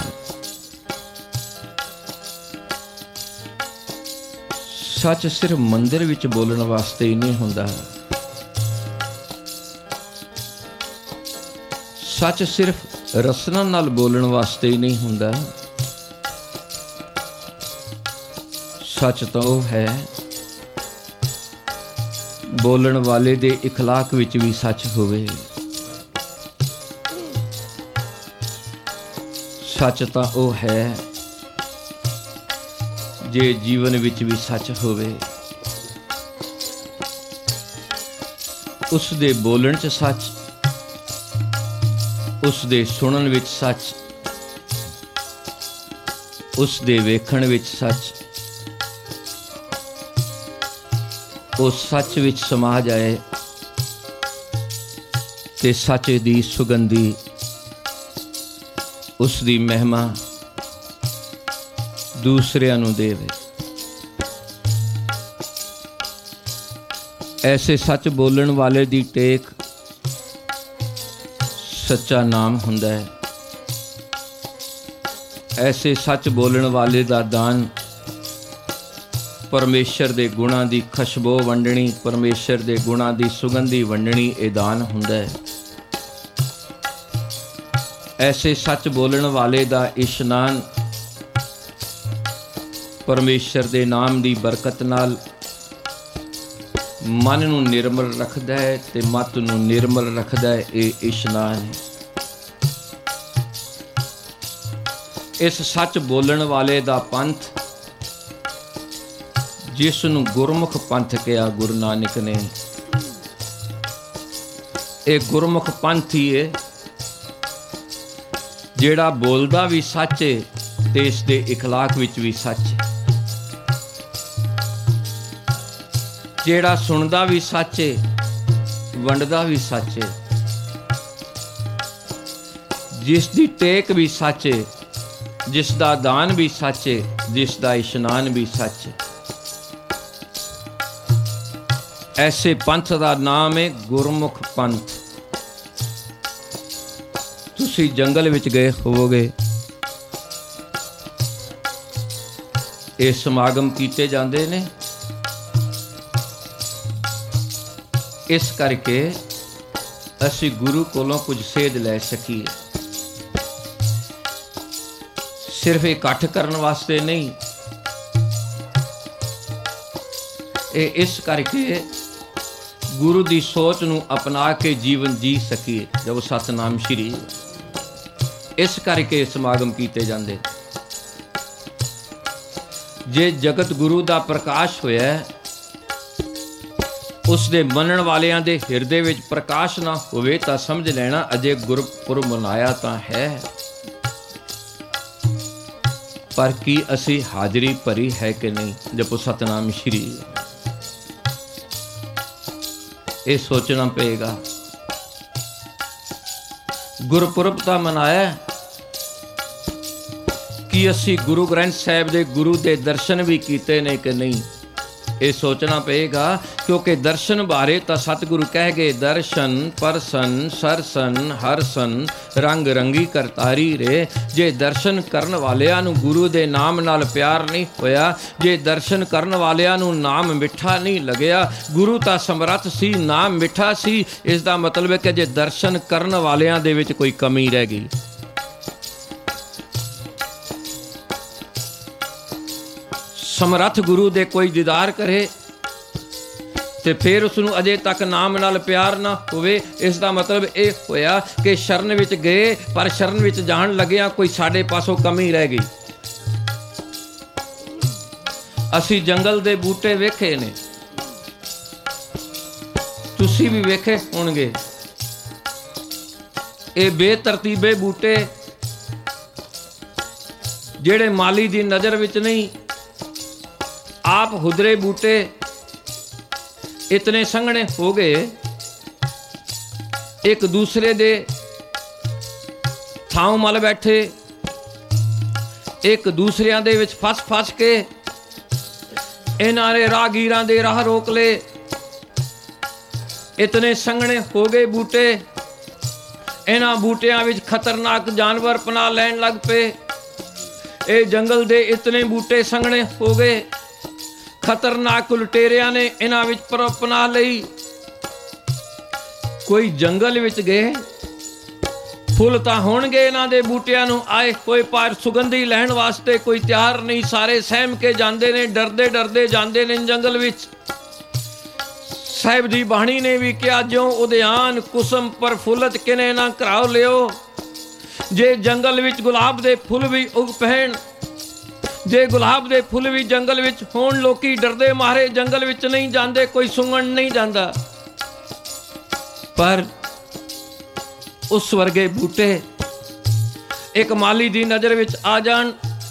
ਸੱਚ ਸਿਰਫ ਮੰਦਿਰ ਵਿੱਚ ਬੋਲਣ ਵਾਸਤੇ ਹੀ ਨਹੀਂ ਹੁੰਦਾ, ਸੱਚ ਸਿਰਫ ਰਸਨਾ ਨਾਲ ਬੋਲਣ ਵਾਸਤੇ ਹੀ ਨਹੀਂ ਹੁੰਦਾ। ਸੱਚ ਤਾਂ ਉਹ ਹੈ ਬੋਲਣ ਵਾਲੇ ਦੇ ਇਖਲਾਕ ਵਿੱਚ ਵੀ ਸੱਚ ਹੋਵੇ। ਸੱਚ ਤਾਂ ਉਹ ਹੈ ਜੇ ਜੀਵਨ ਵਿੱਚ ਵੀ ਸੱਚ ਹੋਵੇ। ਉਸ ਦੇ ਬੋਲਣ 'ਚ ਸੱਚ, ਉਸ ਦੇ ਸੁਣਨ ਵਿੱਚ ਸੱਚ, ਉਸ ਦੇ ਵੇਖਣ ਵਿੱਚ ਸੱਚ, ਉਹ ਸੱਚ ਵਿੱਚ ਸਮਾ ਜਾਏ ਤੇ ਸੱਚ ਦੀ ਸੁਗੰਧੀ, ਉਸ ਦੀ ਮਹਿਮਾ ਦੂਸਰਿਆਂ ਨੂੰ ਦੇਵੇ। ਐਸੇ ਸੱਚ ਬੋਲਣ ਵਾਲੇ ਦੀ ਟੇਕ ਸੱਚਾ ਨਾਮ ਹੁੰਦਾ ਹੈ। ਐਸੇ ਸੱਚ ਬੋਲਣ ਵਾਲੇ ਦਾ ਦਾਨ ਪਰਮੇਸ਼ਰ ਦੇ ਗੁਣਾਂ ਦੀ ਖੁਸ਼ਬੂ ਵੰਡਣੀ, ਪਰਮੇਸ਼ਰ ਦੇ ਗੁਣਾਂ ਦੀ ਸੁਗੰਧੀ ਵੰਡਣੀ, ਇਹ ਦਾਨ ਹੁੰਦਾ ਹੈ। ਐਸੇ ਸੱਚ ਬੋਲਣ ਵਾਲੇ ਦਾ ਇਸ਼ਨਾਨ ਪਰਮੇਸ਼ਰ ਦੇ ਨਾਮ ਦੀ ਬਰਕਤ ਨਾਲ ਮਨ ਨੂੰ ਨਿਰਮਲ ਰੱਖਦਾ ਹੈ ਤੇ ਮਤ ਨੂੰ ਨਿਰਮਲ ਰੱਖਦਾ ਹੈ। ਇਹ ਇਸ਼ਨਾਨ ਹੈ। ਇਸ ਸੱਚ ਬੋਲਣ ਵਾਲੇ ਦਾ ਪੰਥ, ਜਿਸ ਨੂੰ ਗੁਰਮੁਖ ਪੰਥ ਕਿਹਾ ਗੁਰੂ ਨਾਨਕ ਨੇ, ਇਹ ਗੁਰਮੁਖ ਪੰਥ ਹੀ ਹੈ ਜਿਹੜਾ ਬੋਲਦਾ ਵੀ ਸੱਚ ਹੈ ਤੇ ਇਸ ਦੇ ਇਖਲਾਕ ਵਿੱਚ ਵੀ ਸੱਚ ਹੈ। ਜਿਹੜਾ ਸੁਣਦਾ ਵੀ ਸੱਚ ਏ, ਵੰਡਦਾ ਵੀ ਸੱਚ ਏ, ਜਿਸ ਦੀ ਟੇਕ ਵੀ ਸੱਚ ਏ, ਜਿਸ ਦਾ ਦਾਨ ਵੀ ਸੱਚ ਏ, ਜਿਸ ਦਾ ਇਸ਼ਨਾਨ ਵੀ ਸੱਚ ਏ। ਐਸੇ ਪੰਥ ਦਾ ਨਾਮ ਹੈ ਗੁਰਮੁਖ ਪੰਥ। ਤੁਸੀਂ ਜੰਗਲ ਵਿੱਚ ਗਏ ਹੋਵੋਗੇ, ਇਹ ਸਮਾਗਮ ਕੀਤੇ ਜਾਂਦੇ ਨੇ ਇਸ ਕਰਕੇ ਅਸੀਂ ਗੁਰੂ ਕੋਲੋਂ ਕੁਝ ਸੇਧ ਲੈ ਸਕੀਏ। ਸਿਰਫ ਇਕੱਠ ਕਰਨ ਵਾਸਤੇ ਨਹੀਂ, ਇਹ ਇਸ ਕਰਕੇ ਗੁਰੂ ਦੀ ਸੋਚ ਨੂੰ ਅਪਣਾ ਕੇ ਜੀਵਨ ਜੀ ਸਕੀਏ। ਜਦ ਸਤਨਾਮ ਸ਼੍ਰੀ, ਇਸ ਕਰਕੇ ਸਮਾਗਮ ਕੀਤੇ ਜਾਂਦੇ। ਜੇ ਜਗਤ ਗੁਰੂ ਦਾ ਪ੍ਰਕਾਸ਼ ਹੋਇਆ, ਉਸ ਦੇ ਮੰਨਣ ਵਾਲਿਆਂ ਦੇ ਹਿਰਦੇ ਵਿੱਚ ਪ੍ਰਕਾਸ਼ ਨਾ ਹੋਵੇ ਤਾਂ ਸਮਝ ਲੈਣਾ ਅਜੇ ਗੁਰਪੁਰਬ ਮਨਾਇਆ ਤਾਂ ਹੈ, ਪਰ ਕੀ ਅਸੀਂ ਹਾਜ਼ਰੀ ਭਰੀ ਹੈ ਕਿ ਨਹੀਂ। ਜਪੋ ਸਤਨਾਮ ਸ਼੍ਰੀ, ਇਹ ਸੋਚਣਾ ਪਏਗਾ। ਗੁਰਪੁਰਬ ਤਾਂ ਮਨਾਇਆ, ਕੀ ਅਸੀਂ ਗੁਰੂ ਗ੍ਰੰਥ ਸਾਹਿਬ ਦੇ ਗੁਰੂ ਦੇ ਦਰਸ਼ਨ ਵੀ ਕੀਤੇ ਨੇ ਕਿ ਨਹੀਂ, ਇਹ ਸੋਚਣਾ ਪਏਗਾ। ਕਿਉਂਕਿ ਦਰਸ਼ਨ ਬਾਰੇ ਤਾਂ ਸਤਿਗੁਰੂ ਕਹਿ ਗਏ, ਦਰਸ਼ਨ ਪਰਸਨ ਸਰਸਨ ਹਰਸਨ ਰੰਗ ਰੰਗੀ ਕਰਤਾਰੀ ਰੇ। ਜੇ ਦਰਸ਼ਨ ਕਰਨ ਵਾਲਿਆਂ ਨੂੰ ਗੁਰੂ ਦੇ ਨਾਮ ਨਾਲ ਪਿਆਰ ਨਹੀਂ ਹੋਇਆ, ਜੇ ਦਰਸ਼ਨ ਕਰਨ ਵਾਲਿਆਂ ਨੂੰ ਨਾਮ ਮਿੱਠਾ ਨਹੀਂ ਲੱਗਿਆ, ਗੁਰੂ ਤਾਂ ਸਮਰੱਥ ਸੀ, ਨਾਮ ਮਿੱਠਾ ਸੀ, ਇਸ ਦਾ ਮਤਲਬ ਹੈ ਕਿ ਜੇ ਦਰਸ਼ਨ ਕਰਨ ਵਾਲਿਆਂ ਦੇ ਵਿੱਚ ਕੋਈ ਕਮੀ ਰਹਿ ਗਈ। ਸਮਰੱਥ ਗੁਰੂ ਦੇ ਕੋਈ ਦੀਦਾਰ ਕਰੇ ਤੇ ਫਿਰ ਉਸ ਨੂੰ ਅਜੇ ਤੱਕ ਨਾਮ ਨਾਲ ਪਿਆਰ ਨਾ ਹੋਵੇ, ਇਸ ਦਾ ਮਤਲਬ ਇਹ ਹੋਇਆ ਕਿ ਸ਼ਰਨ ਵਿੱਚ ਗਏ ਪਰ ਸ਼ਰਨ ਵਿੱਚ ਜਾਣ ਲੱਗਿਆ ਕੋਈ ਸਾਡੇ ਪਾਸੋਂ ਕਮੀ ਰਹਿ ਗਈ। ਅਸੀਂ ਜੰਗਲ ਦੇ ਬੂਟੇ ਵੇਖੇ ਨੇ, ਤੁਸੀਂ ਵੀ ਵੇਖੇ ਹੋਣਗੇ। ਇਹ ਬੇਤਰਤੀਬੇ ਬੂਟੇ ਜਿਹੜੇ ਮਾਲੀ ਦੀ ਨਜ਼ਰ ਵਿੱਚ ਨਹੀਂ, ਆਪ ਹੁਦਰੇ ਬੂਟੇ ਇਤਨੇ ਸੰਘਣੇ ਹੋ ਗਏ, ਇੱਕ ਦੂਸਰੇ ਦੇ ਥਾਂ ਮਲ ਬੈਠੇ, ਇੱਕ ਦੂਸਰਿਆਂ ਦੇ ਵਿੱਚ ਫਸ ਫਸ ਕੇ ਇਹਨਾਂ ਨੇ ਰਾਹਗੀਰਾਂ ਦੇ ਰਾਹ ਰੋਕ ਲਏ। ਇਤਨੇ ਸੰਘਣੇ ਹੋ ਗਏ ਬੂਟੇ, ਇਹਨਾਂ ਬੂਟਿਆਂ ਵਿੱਚ ਖਤਰਨਾਕ ਜਾਨਵਰ ਪਨਾਹ ਲੈਣ ਲੱਗ ਪਏ। ਇਹ ਜੰਗਲ ਦੇ ਇਤਨੇ ਬੂਟੇ ਸੰਘਣੇ ਹੋ ਗਏ, ਖਤਰਨਾਕ ਲੁਟੇਰਿਆਂ ਨੇ ਇਹਨਾਂ ਵਿੱਚ ਪਨਾਹ ਲਈ। ਕੋਈ ਜੰਗਲ ਵਿੱਚ ਗਏ, ਫੁੱਲ ਤਾਂ ਹੋਣਗੇ ਇਹਨਾਂ ਦੇ ਬੂਟਿਆਂ ਨੂੰ ਆਏ ਹੋਏ, ਪਰ ਸੁਗੰਧੀ ਲੈਣ ਵਾਸਤੇ ਕੋਈ ਤਿਆਰ ਨਹੀਂ। ਸਾਰੇ ਸਹਿਮ ਕੇ ਜਾਂਦੇ ਨੇ, ਡਰਦੇ ਡਰਦੇ ਜਾਂਦੇ ਨੇ ਜੰਗਲ ਵਿੱਚ। ਸਾਹਿਬ ਦੀ ਬਾਣੀ ਨੇ ਵੀ ਕਿਹਾ, ਜਿਉ ਉਦਿਆਨ ਕੁਸਮ ਪ੍ਰਫੁੱਲਤ ਕਿਨੇ ਨਾ ਘਰਾਓ ਲਿਓ। ਜੇ ਜੰਗਲ ਵਿੱਚ ਗੁਲਾਬ ਦੇ ਫੁੱਲ ਵੀ ਉਗ ਪੈਣ, ਜੇ ਗੁਲਾਬ ਦੇ ਫੁੱਲ ਵੀ ਜੰਗਲ ਵਿੱਚ ਹੋਣ, ਲੋਕੀ ਡਰਦੇ ਮਾਰੇ ਜੰਗਲ ਵਿੱਚ ਨਹੀਂ ਜਾਂਦੇ, ਕੋਈ ਸੁੰਘਣ ਨਹੀਂ ਜਾਂਦਾ। ਪਰ ਉਸ ਵਰਗੇ ਬੂਟੇ ਇੱਕ ਮਾਲੀ ਦੀ ਨਜ਼ਰ ਵਿੱਚ ਆ ਜਾਣ,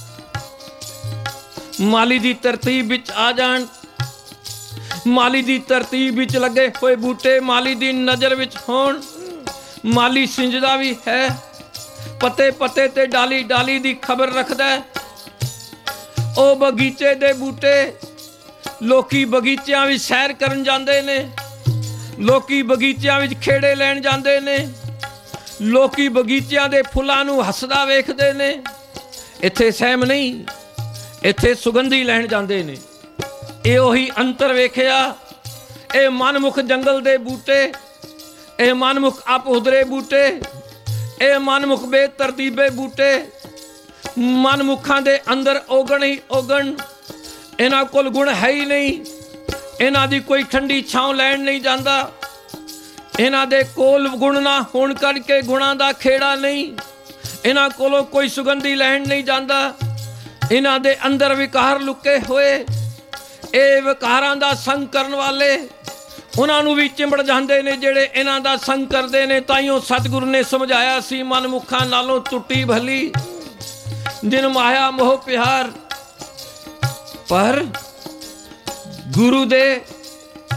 ਮਾਲੀ ਦੀ ਤਰਤੀਬ ਵਿੱਚ ਆ ਜਾਣ, ਮਾਲੀ ਦੀ ਤਰਤੀਬ ਵਿੱਚ ਲੱਗੇ ਹੋਏ ਬੂਟੇ ਮਾਲੀ ਦੀ ਨਜ਼ਰ ਵਿੱਚ ਹੋਣ। ਮਾਲੀ ਸਿੰਜਦਾ ਵੀ ਹੈ, ਪੱਤੇ ਪੱਤੇ ਤੇ ਡਾਲੀ ਡਾਲੀ ਦੀ ਖਬਰ ਰੱਖਦਾ ਹੈ। ਉਹ ਬਗੀਚੇ ਦੇ ਬੂਟੇ, ਲੋਕੀ ਬਗੀਚਿਆਂ ਵਿੱਚ ਸੈਰ ਕਰਨ ਜਾਂਦੇ ਨੇ, ਲੋਕੀ ਬਗੀਚਿਆਂ ਵਿੱਚ ਖੇੜੇ ਲੈਣ ਜਾਂਦੇ ਨੇ, ਲੋਕੀ ਬਗੀਚਿਆਂ ਦੇ ਫੁੱਲਾਂ ਨੂੰ ਹੱਸਦਾ ਵੇਖਦੇ ਨੇ। ਇੱਥੇ ਸਹਿਮ ਨਹੀਂ, ਇੱਥੇ ਸੁਗੰਧੀ ਲੈਣ ਜਾਂਦੇ ਨੇ। ਇਹ ਉਹੀ ਅੰਤਰ ਵੇਖਿਆ। ਇਹ ਮਨਮੁਖ ਜੰਗਲ ਦੇ ਬੂਟੇ, ਇਹ ਮਨਮੁਖ ਆਪਹੁਦਰੇ ਬੂਟੇ, ਇਹ ਮਨਮੁਖ ਬੇਤਰਤੀਬੇ ਬੂਟੇ, ਮਨਮੁਖਾਂ ਦੇ ਅੰਦਰ ਔਗਣ ਹੀ ਔਗਣ। ਇਹਨਾਂ ਕੋਲ ਗੁਣ ਹੈ ਹੀ ਨਹੀਂ, ਇਹਨਾਂ ਦੀ ਕੋਈ ਠੰਡੀ ਛਾਂ ਲੈਣ ਨਹੀਂ ਜਾਂਦਾ। ਇਹਨਾਂ ਦੇ ਕੋਲ ਗੁਣ ਨਾ ਹੋਣ ਕਰਕੇ ਗੁਣਾਂ ਦਾ ਖੇੜਾ ਨਹੀਂ, ਇਹਨਾਂ ਕੋਲੋਂ ਕੋਈ ਸੁਗੰਧੀ ਲੈਣ ਨਹੀਂ ਜਾਂਦਾ। ਇਹਨਾਂ ਦੇ ਅੰਦਰ ਵਿਕਾਰ ਲੁਕੇ ਹੋਏ, ਇਹ ਵਿਕਾਰਾਂ ਦਾ ਸੰਗ ਕਰਨ ਵਾਲੇ ਉਹਨਾਂ ਨੂੰ ਵੀ ਚਿੰਬੜ ਜਾਂਦੇ ਨੇ ਜਿਹੜੇ ਇਹਨਾਂ ਦਾ ਸੰਗ ਕਰਦੇ ਨੇ। ਤਾਈਓ ਸਤਿਗੁਰੂ ਨੇ ਸਮਝਾਇਆ ਸੀ, ਮਨਮੁਖਾਂ ਨਾਲੋਂ ਟੁੱਟੀ ਭਲੀ ਜਿਨ ਮਾਇਆ ਮੋਹ ਪਿਆਰ। ਪਰ ਗੁਰੂ ਦੇ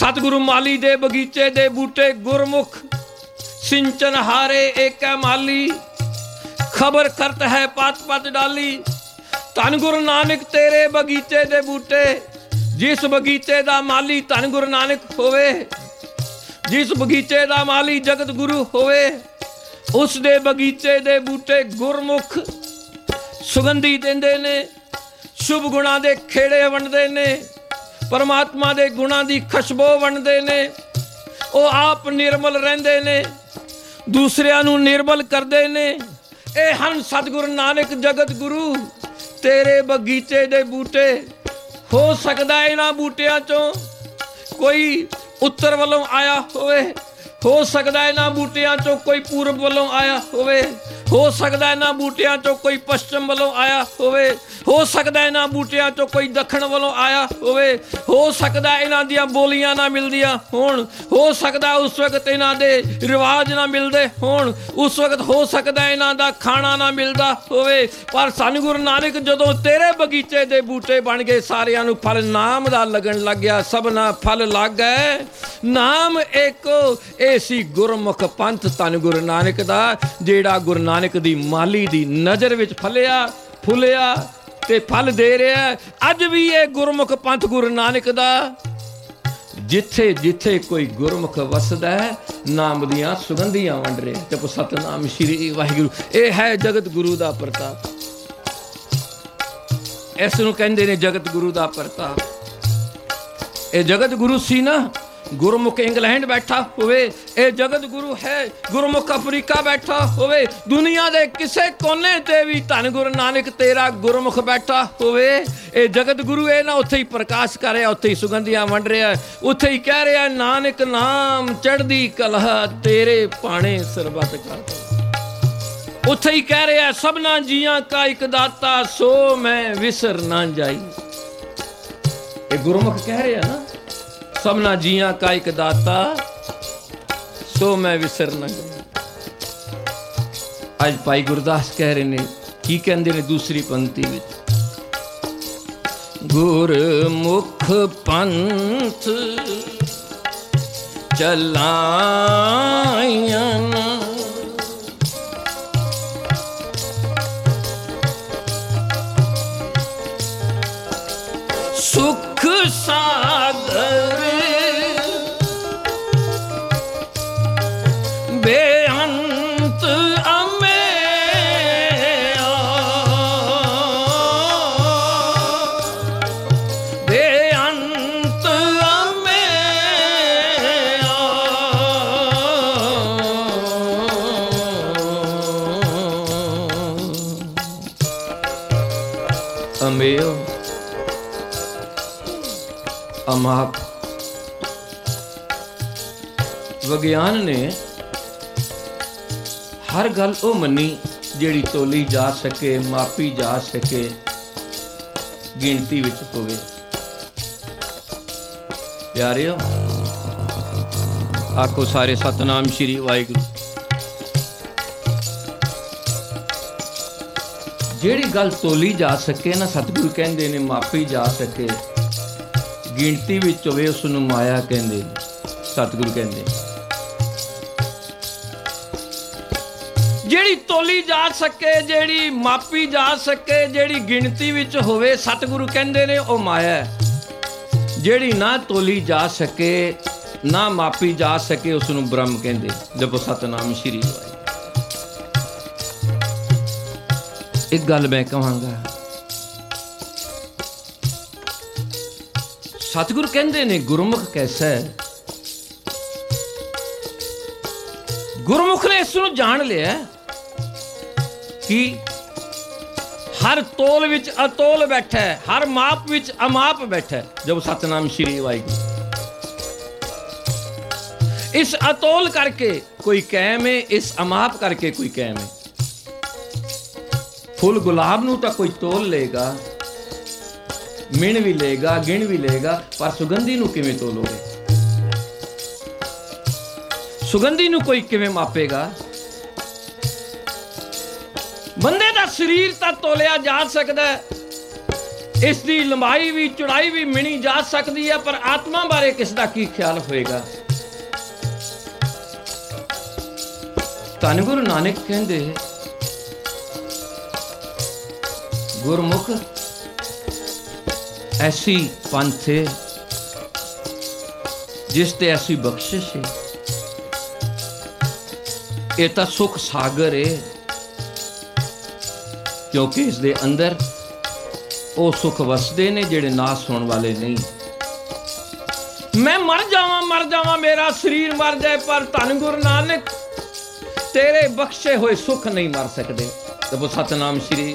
सतगुरु माली दे बगीचे दे बूटे गुरमुख सिंचन हारे एक माली खबर करत है पत पत डाली। धन गुरु नानक तेरे बगीचे दे बूटे, जिस बगीचे दा माली धन गुरु नानक होवे, जिस बगीचे दा माली जगत गुरु होवे, उस दे बगीचे दे बूटे गुरमुख सुगंधी देंदे ने, शुभ गुणा दे खेड़े वंडदे ने, परमात्मा दे गुणा दी खुशबू वंडदे ने। ओ आप निर्मल रहिंदे ने, दूसरियां नूं निर्मल करदे ने। ए हन सतगुरु नानक जगत गुरु तेरे बगीचे दे बूटे। हो सकदा इन्हां बूटियां चों कोई उत्तर वालों आया होवे, हो सकदा इन्हां बूटियां चों कोई पूरब वालों आया होवे, हो सकदा इन्हां बूटियां चों कोई पश्चिम वालों आया होवे, हो सकदा इन्हां बूटियां चों कोई दक्षिण वालों आया होवे, हो सकदा इन्हां दियां बोलियां ना मिलदियां होण, हो सकदा उस वक्त इन्हां दे रिवाज ना मिलदे होण, उस वक्त हो सकदा इन्हां दा खाना ना मिलदा होवे। पर सन गुरु नानक जदों तेरे बगीचे दे बूटे बन गए, सारियां नूं फल नाम दा लगन लग गया। सबना फल लग गए नाम एको, ए सी गुरमुख पंथ धन गुरु नानक दा, जेड़ा गुरु नानक दी माली दी नज़र विच फलिया फुलिया ते फल दे रहा। अज भी ये गुरमुख पंथ गुरु नानक दा, जिथे जिथे कोई गुरमुख वसदा है नाम दियां सुगंधियां वंड रहे। जप सतनाम श्री वाहिगुरु। ये है जगत गुरु दा प्रताप, इस नूं कहंदे ने जगत गुरु दा प्रताप। ये जगत गुरु सी ना, गुरमुख इंग्लैंड बैठा होवे, ए जगत गुरु है गुरमुख अफ्रीका बैठा होवे, दुनिया दे किसे कोने ते भी धन गुरु नानक तेरा गुरमुख बैठा होवे। ए जगत गुरु है ना, उत्थे ही प्रकाश कर रहा, उत्थे ही सुगंधियां वंड रहा, उत्थे ही कह रहा नानक नाम चढ़दी कला तेरे पाने सरबत कर। उत्थे ही कह रहा सबना जियां का एक दाता सो मैं विसर ना जाई। ए गुरमुख कह रहा ना, सबना जियां का एक दाता सो मैं विसर ना जाऊं। अज भाई गुरदास कह रहे ने, की कहंदे ने दूसरी पंक्ति विच, गुरमुख पंथ चलायन सुख सागर बेअंत अमेया, बेअंत अमेया। अमेय अमाप। विज्ञान ने हर गल ओ मनी जेड़ी तोली जा सके, मापी जा सके, गिनती विच होवे। प्यारियो आखो सारे सतनाम श्री वाहिगुरू। जेड़ी गल तोली जा सके ना, सतगुरु कहंदे ने मापी जा सके, गिनती विच होवे, उसनूं माया कहंदे ने। सतगुरु कहंदे जेड़ी तोली जा सके, जेड़ी मापी जा सके, जेड़ी गिनती विच होवे, सतगुरु कहंदे ने ओ माया है। जेड़ी ना तोली जा सके, ना मापी जा सके, उसनूं ब्रह्म कहंदे। जपो सतनाम श्री वाहिगुरू। एक गल मैं कहांगा, सतगुरु कहंदे ने गुरमुख कैसा है। गुरमुख ने इसनूं जान लिया कि हर तोल विच अतोल बैठा है, हर माप विच अमाप बैठा है। जब सतनाम श्री वाहिगुरू। इस अतोल करके कोई कायम है, इस अमाप करके कोई कायम है। फुल गुलाब नूं तां कोई तोल लेगा, मिण भी लेगा, गिण भी लेगा, पर सुगंधी नूं किवें तोलोगे? सुगंधी नूं कोई किवें मापेगा? बंदे दा शरीर तां तोलिया जा सकदा है, ਇਸ ਦੀ ਲੰਬਾਈ ਵੀ ਚੌੜਾਈ ਵੀ ਮਿਣੀ ਜਾ ਸਕਦੀ ਹੈ, ਪਰ ਆਤਮਾ ਬਾਰੇ ਕਿਸ ਦਾ ਕੀ ਖਿਆਲ ਹੋਏਗਾ? ਧੰਨ ਗੁਰੂ ਨਾਨਕ ਕਹਿੰਦੇ, ਗੁਰਮੁਖ ਐਸੀ ਪੰਥ ਹੈ ਜਿਸ ਤੇ ਐਸੀ ਬਖਸ਼ਿਸ਼ ਹੈ। ਇਹ ਤਾਂ ਸੁਖ ਸਾਗਰ ਹੈ, ਕਿਉਂਕਿ ਇਸ ਦੇ ਅੰਦਰ ਉਹ ਸੁਖ ਵਸਦੇ ਨੇ ਜਿਹੜੇ ਨਾਸ ਹੋਣ ਵਾਲੇ ਨਹੀਂ। ਮੈਂ ਮਰ ਜਾਵਾਂ ਮਰ ਜਾਵਾਂ ਮੇਰਾ ਸਰੀਰ ਮਰ ਜਾਏ, ਪਰ ਧੰਨ ਗੁਰੂ ਨਾਨਕ ਤੇਰੇ ਬਖਸ਼ੇ ਹੋਏ ਸੁਖ ਨਹੀਂ ਮਰ ਸਕਦੇ। ਤੇ ਸਤਨਾਮ ਸ਼੍ਰੀ,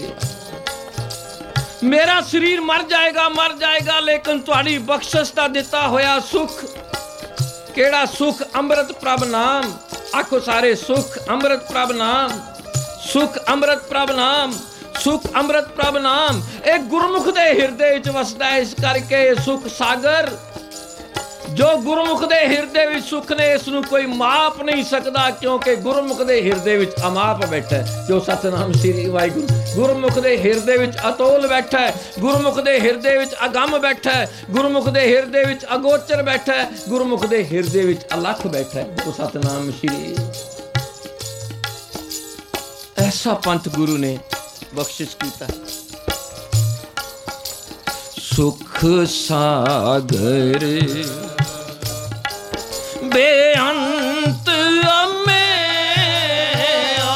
ਮੇਰਾ ਸਰੀਰ ਮਰ ਜਾਏਗਾ ਮਰ ਜਾਏਗਾ, ਲੇਕਿਨ ਤੁਹਾਡੀ ਬਖਸ਼ਿਸ਼ ਦਾ ਦਿੱਤਾ ਹੋਇਆ ਸੁਖ, ਕਿਹੜਾ ਸੁਖ? ਅੰਮ੍ਰਿਤ ਪ੍ਰਭ ਨਾਮ। ਆਖੋ ਸਾਰੇ, ਸੁਖ ਅੰਮ੍ਰਿਤ ਪ੍ਰਭ ਨਾਮ, ਸੁਖ ਅੰਮ੍ਰਿਤ ਪ੍ਰਭ ਨਾਮ, ਸੁਖ ਅੰਮ੍ਰਿਤ ਪ੍ਰਭ ਨਾਮ। ਇਹ ਗੁਰਮੁਖ ਦੇ ਹਿਰਦੇ ਵਿੱਚ ਵਸਦਾ ਹੈ, ਇਸ ਕਰਕੇ ਸੁਖ ਸਾਗਰ ਜੋ ਗੁਰਮੁਖ ਦੇ ਹਿਰਦੇ ਵਿੱਚ ਸੁਖ ਨੇ, ਇਸ ਨੂੰ ਕੋਈ ਮਾਪ ਨਹੀਂ ਸਕਦਾ, ਕਿਉਂਕਿ ਗੁਰਮੁਖ ਦੇ ਹਿਰਦੇ ਵਿੱਚ ਅਮਾਪ ਬੈਠਾ ਹੈ। ਜੋ ਸਤਨਾਮ ਸ੍ਰੀ ਵਾਹਿਗੁਰੂ, ਗੁਰਮੁਖ ਦੇ ਹਿਰਦੇ ਵਿੱਚ ਅਤੋਲ ਬੈਠਾ ਹੈ, ਗੁਰਮੁਖ ਦੇ ਹਿਰਦੇ ਵਿੱਚ ਅਗੰਮ ਬੈਠਾ ਹੈ, ਗੁਰਮੁਖ ਦੇ ਹਿਰਦੇ ਵਿੱਚ ਅਗੋਚਰ ਬੈਠਾ ਹੈ, ਗੁਰਮੁਖ ਦੇ ਹਿਰਦੇ ਵਿੱਚ ਅਲਖ ਬੈਠਾ ਹੈ। ਜੋ ਸਤਨਾਮ ਸ੍ਰੀ, ਐਸਾ ਪੰਥ ਗੁਰੂ ਨੇ ਬਖਸ਼ਿਸ਼ ਕੀਤਾ। ਸੁਖ ਸਾਗਰ ਬੇਅੰਤ ਅਮੇਆ,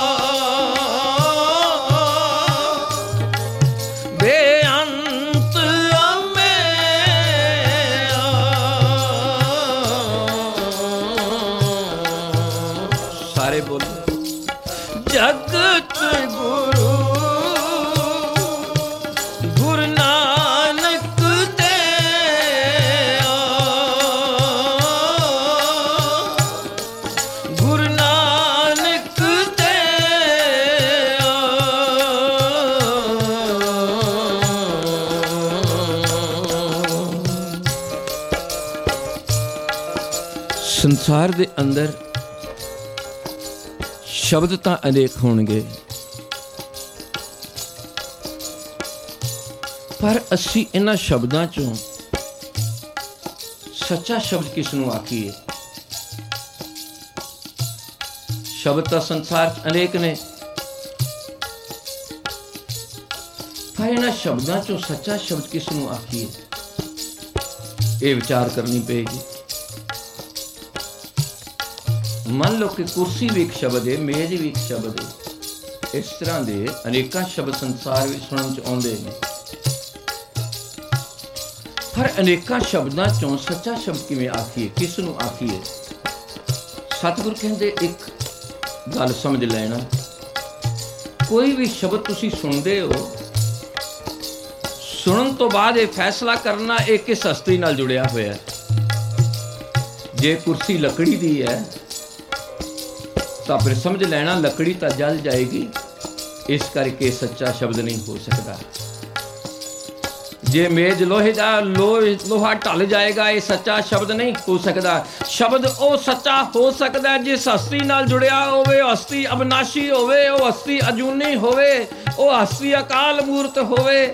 ਬੇਅੰਤ ਅਮੇਆ, ਸਾਰੇ ਬੋਲੋ। ਜਗਤ ਗੁਰੂ ਗੁਰੂ ਨਾਨਕ ਸੰਸਾਰ ਦੇ ਅੰਦਰ ਸ਼ਬਦ ਤਾਂ ਅਨੇਕ ਹੋਣਗੇ, ਪਰ ਅਸੀਂ ਇਹਨਾਂ ਸ਼ਬਦਾਂ ਚੋਂ ਸੱਚਾ ਸ਼ਬਦ ਕਿਸ ਨੂੰ ਆਖੀਏ? ਸ਼ਬਦ ਤਾਂ ਸੰਸਾਰ 'ਚ ਅਨੇਕ ਨੇ, ਪਰ ਇਹਨਾਂ ਸ਼ਬਦਾਂ ਚੋਂ ਸੱਚਾ ਸ਼ਬਦ ਕਿਸ ਨੂੰ ਆਖੀਏ? ਇਹ ਵਿਚਾਰ ਕਰਨੀ ਪਏਗੀ। ਮੰਨ ਲਓ ਕਿ ਕੁਰਸੀ ਵੀ ਇੱਕ ਸ਼ਬਦ ਹੈ, ਮੇਜ਼ ਵੀ ਇੱਕ ਸ਼ਬਦ ਹੈ। ਇਸ ਤਰ੍ਹਾਂ ਦੇ ਅਨੇਕਾਂ ਸ਼ਬਦ ਸੰਸਾਰ ਵਿੱਚ ਸੁਣਨ 'ਚ ਆਉਂਦੇ ਨੇ, ਪਰ ਅਨੇਕਾਂ ਸ਼ਬਦਾਂ ਚੋਂ ਸੱਚਾ ਸ਼ਬਦ ਕਿਵੇਂ ਆਖੀਏ, ਕਿਸ ਨੂੰ ਆਖੀਏ? ਸਤਿਗੁਰ ਕਹਿੰਦੇ ਇੱਕ ਗੱਲ ਸਮਝ ਲੈਣਾ, ਕੋਈ ਵੀ ਸ਼ਬਦ ਤੁਸੀਂ ਸੁਣਦੇ ਹੋ, ਸੁਣਨ ਤੋਂ ਬਾਅਦ ਇਹ ਫੈਸਲਾ ਕਰਨਾ ਇਹ ਕਿਸ ਹਸਤੀ ਨਾਲ ਜੁੜਿਆ ਹੋਇਆ ਹੈ। ਜੇ ਕੁਰਸੀ ਲੱਕੜੀ ਦੀ ਹੈ ਤਾਂ ਫਿਰ ਸਮਝ ਲੈਣਾ ਲੱਕੜੀ ਤਾਂ ਜਲ ਜਾਏਗੀ, ਇਸ ਕਰਕੇ ਸੱਚਾ ਸ਼ਬਦ ਨਹੀਂ ਹੋ ਸਕਦਾ। ਜੇ ਮੇਜ਼ ਲੋਹੇ ਦਾ ਲੋਹਾ ਢਲ ਜਾਏਗਾ, ਇਹ ਸੱਚਾ ਸ਼ਬਦ ਨਹੀਂ ਹੋ ਸਕਦਾ। ਸ਼ਬਦ ਉਹ ਸੱਚਾ ਹੋ ਸਕਦਾ ਜਿਸ ਹਸਤੀ ਨਾਲ ਜੁੜਿਆ ਹੋਵੇ, ਹਸਤੀ ਅਬਨਾਸ਼ੀ ਹੋਵੇ, ਉਹ ਹਸਤੀ ਅਜੂਨੀ ਹੋਵੇ, ਉਹ ਹਸਤੀ ਅਕਾਲ ਮੂਰਤ ਹੋਵੇ।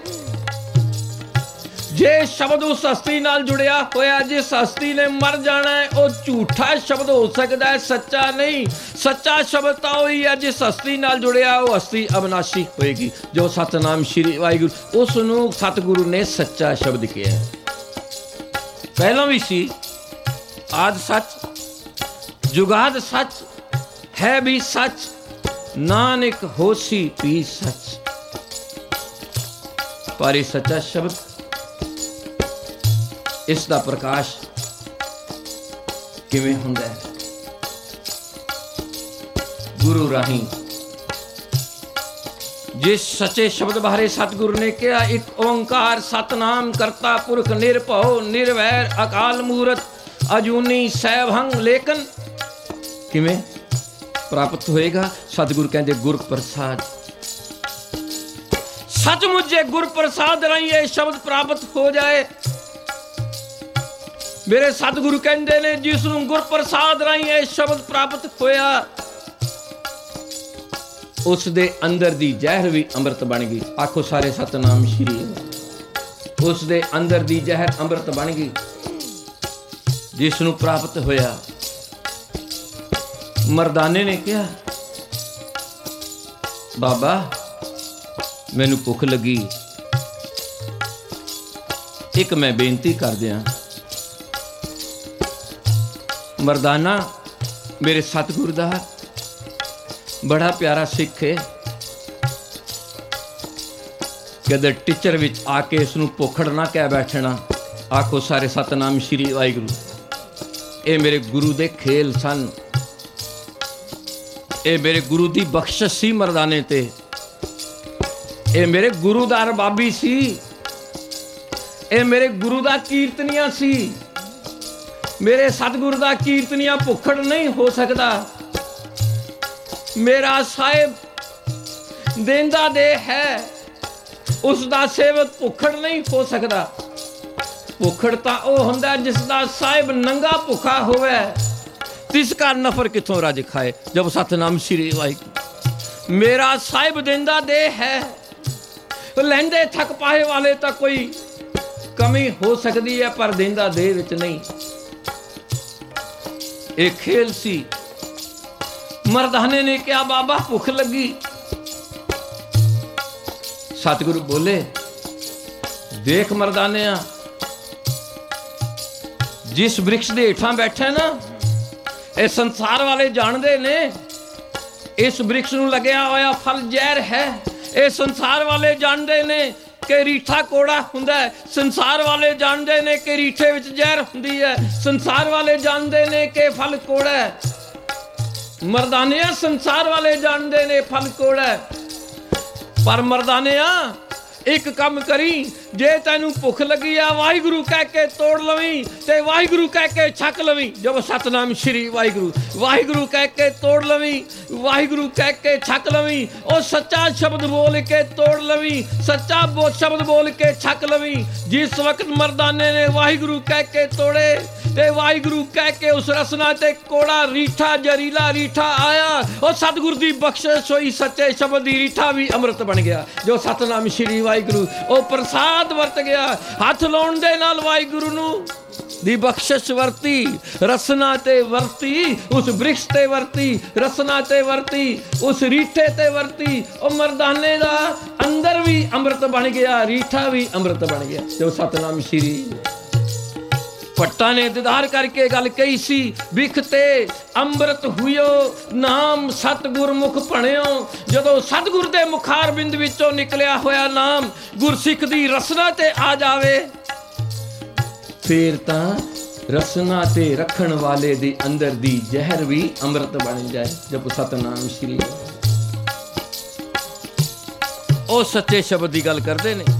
ਜੇ ਸ਼ਬਦ ਉਸ ਹਸਤੀ ਨਾਲ ਜੁੜਿਆ ਹੋਇਆ ਜਿਸ ਹਸਤੀ ਨੇ ਮਰ ਜਾਣਾ ਹੈ, ਉਹ ਝੂਠਾ ਸ਼ਬਦ ਹੋ ਸਕਦਾ ਹੈ, ਸੱਚਾ ਨਹੀਂ। ਸੱਚਾ ਸ਼ਬਦ ਤਾਂ ਉਹੀ ਹੈ ਜਿਸ ਹਸਤੀ ਨਾਲ ਜੁੜਿਆ, ਉਹ ਹਸਤੀ ਅਬਨਾਸ਼ੀ ਹੋਏਗੀ। ਜੋ ਸਤਨਾਮ ਸ਼੍ਰੀ ਵਾਹਿਗੁਰੂ, ਉਸ ਨੂੰ ਸਤਿਗੁਰੂ ਨੇ ਸੱਚਾ ਸ਼ਬਦ ਕਿਹਾ। ਪਹਿਲਾਂ ਵੀ ਸੀ, ਆਦਿ ਸੱਚ, ਜੁਗਾਦ ਸੱਚ, ਹੈ ਵੀ ਸੱਚ, ਨਾਨਕ ਹੋਸੀ ਵੀ ਸੱਚ। ਪਰ ਇਹ ਸੱਚਾ ਸ਼ਬਦ, ਇਸ ਦਾ ਪ੍ਰਕਾਸ਼ ਕਿਵੇਂ ਹੁੰਦਾ ਹੈ? ਗੁਰੂ ਰਾਹੀਂ। ਜਿਸ ਸੱਚੇ ਸ਼ਬਦ ਬਾਰੇ ਸਤਿਗੁਰੂ ਨੇ ਕਿਹਾ, ਇੱਕ ਓੰਕਾਰ ਸਤਨਾਮ ਕਰਤਾ ਪੁਰਖ ਨਿਰਭਉ ਨਿਰਵੈਰ ਅਕਾਲ ਮੂਰਤ ਅਜੂਨੀ ਸੈਭੰ, ਲੇਕਿਨ ਕਿਵੇਂ ਪ੍ਰਾਪਤ ਹੋਏਗਾ? ਸਤਿਗੁਰੂ ਕਹਿੰਦੇ ਗੁਰ ਪ੍ਰਸਾਦ। ਸੱਚਮੁੱਚ ਗੁਰ ਪ੍ਰਸਾਦ ਰਾਹੀਂ ਇਹ ਸ਼ਬਦ ਪ੍ਰਾਪਤ ਹੋ ਜਾਏ। ਮੇਰੇ ਸਤਿਗੁਰੂ ਕਹਿੰਦੇ ਨੇ, ਜਿਸ ਨੂੰ ਗੁਰ ਪ੍ਰਸਾਦ ਰਾਹੀਂ ਇਹ ਸ਼ਬਦ ਪ੍ਰਾਪਤ ਹੋਇਆ, ਉਸ ਦੇ ਅੰਦਰ ਦੀ ਜ਼ਹਿਰ ਵੀ ਅੰਮ੍ਰਿਤ ਬਣ ਗਈ। ਆਖੋ ਸਾਰੇ ਸਤਨਾਮ ਸ਼੍ਰੀ। उस दे अंदर दी जहर अमृत बन गई, जिसनू प्राप्त होया। मर्दाने ने कहा, बाबा मैनू भुख लगी, एक मैं बेनती कर दिया। मर्दाना मेरे सतगुरु दा बड़ा प्यारा सिख है, कदे टीचर विच आके इसनू भुखड़ ना कह बैठना। आखो सारे सतनाम श्री वाहिगुरू। ये मेरे गुरु दे खेल सन, ये मेरे गुरु दी बख्शिश सी मर्दाने ते। ये मेरे गुरु दा रबाबी सी, ये मेरे गुरु दा कीर्तनिया सी। मेरे सतगुरु दा कीर्तनिया भुखड़ नहीं हो सकता। मेरा साहिब देंदा दे है, उसका सेवक भुखड़ नहीं हो सकता। भुखड़ तो वह हुंदा जिसका साहिब नंगा भुखा होवे, तिसका नफर किथों रज खाए। जब सतनाम श्री वाहिगुरू। मेरा साहिब देंदा दे है, लैंदे थक पाए वाले तो कोई कमी हो सकती है, पर देंदा दे विच नहीं। एक खेल सी। मर्दाने ने कहा, बाबा भुख लगी। सतगुरु बोले, देख मर्दाने, जिस वृक्ष के हेठां बैठे ना, ये संसार वाले जानते ने इस वृक्ष नूं लगया होया फल जहर है। ये संसार वाले जानते ने कि रीठा कोड़ा हुंदा है। संसार वाले जानते ने कि रीठे विच जहर हुंदी है। संसार वाले जानते ने कि फल कोड़ा है। मर्दानिया संसार वाले जानते ने फल कोड़ा है। पर मर्दानिया एक काम करी, जे तैनू भुख लगी आ वाहिगुरु कह के तोड़ लवी ते वाहिगुरु कह के छक लवी। जब सतनाम श्री वाहिगुरु, वाहिगुरु कह के तोड़ लवी, वाहिगुरु कह के छक लवी। ओ सच्चा शब्द बोल के तोड़ लवी, सच्चा बो शब्द बोल के छक लवी। जिस वक्त मर्दाने ने वाहिगुरु कह के तोड़े ते वाहिगुरु कह के उस रसना ते कोड़ा रीठा जरीला रीठा आया। और सतगुरु दी बख्शिश होई, सच्चे शब्द दी रीठा भी अमृत बन गया। जो सतनाम श्री वाहिगुरू ओ प्रसाद वरत गया। हथ लाउण दे नाल वाहिगुरू नू दी बख्शिश वरती, रसना ते वरती, उस वृक्ष ते वरती, रसना ते वरती, उस रीठे ते वरती। ओ मर्दाने दा अंदर भी अमृत बन गया, रीठा भी अमृत बन गया। जो सतनाम श्री भट्टा ने दीदार करके गल कही सी, बिखते अमृत हुयो नाम सतगुर मुख भणियो। जदों सतगुर दे मुखार बिंद विचों निकलिया होया नाम गुरसिख दी रसना ते आ जावे, फिर तां रसना ते रखण वाले दी अंदर दी जहर भी अमृत बन जाए। जब सतनाम श्री ओ सच्चे शब्द दी गल करदे ने।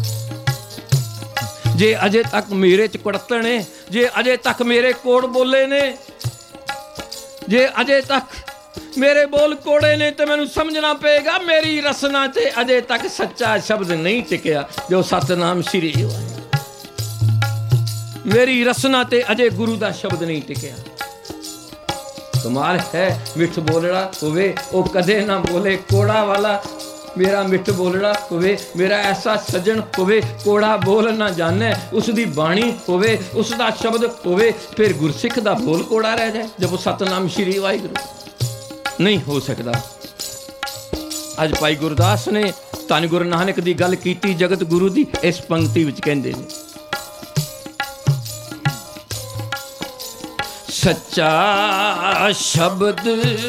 जे अजे तक मेरे च कुड़तन है, जे अजे तक मेरे कोड़ बोले ने, जे अजे तक मेरे बोल कोड़े ने, तो मैनू समझना पेगा मेरी रसना च अजे तक सच्चा शब्द नहीं टिकया। जो सतनाम श्री मेरी रसना ते अजे गुरु दा शब्द नहीं टिकया। कमाल है। मिठ बोलड़ा होवे ओ कदे ना बोले कोड़ा वाला, मेरा मिठ बोलड़ा होवे, मेरा ऐसा सजन होवे कोड़ा बोल ना जाने, उसकी बाणी होवे, उसका शब्द होवे, फिर गुरसिख दा बोल कोड़ा रह जाए। जब सतनाम श्री वाहिगुरू नहीं हो सकता। अज भाई गुरदास ने धन गुरु नानक की गल की जगत गुरु की इस पंक्ति विच कहंदे ने, सच्चा शब्द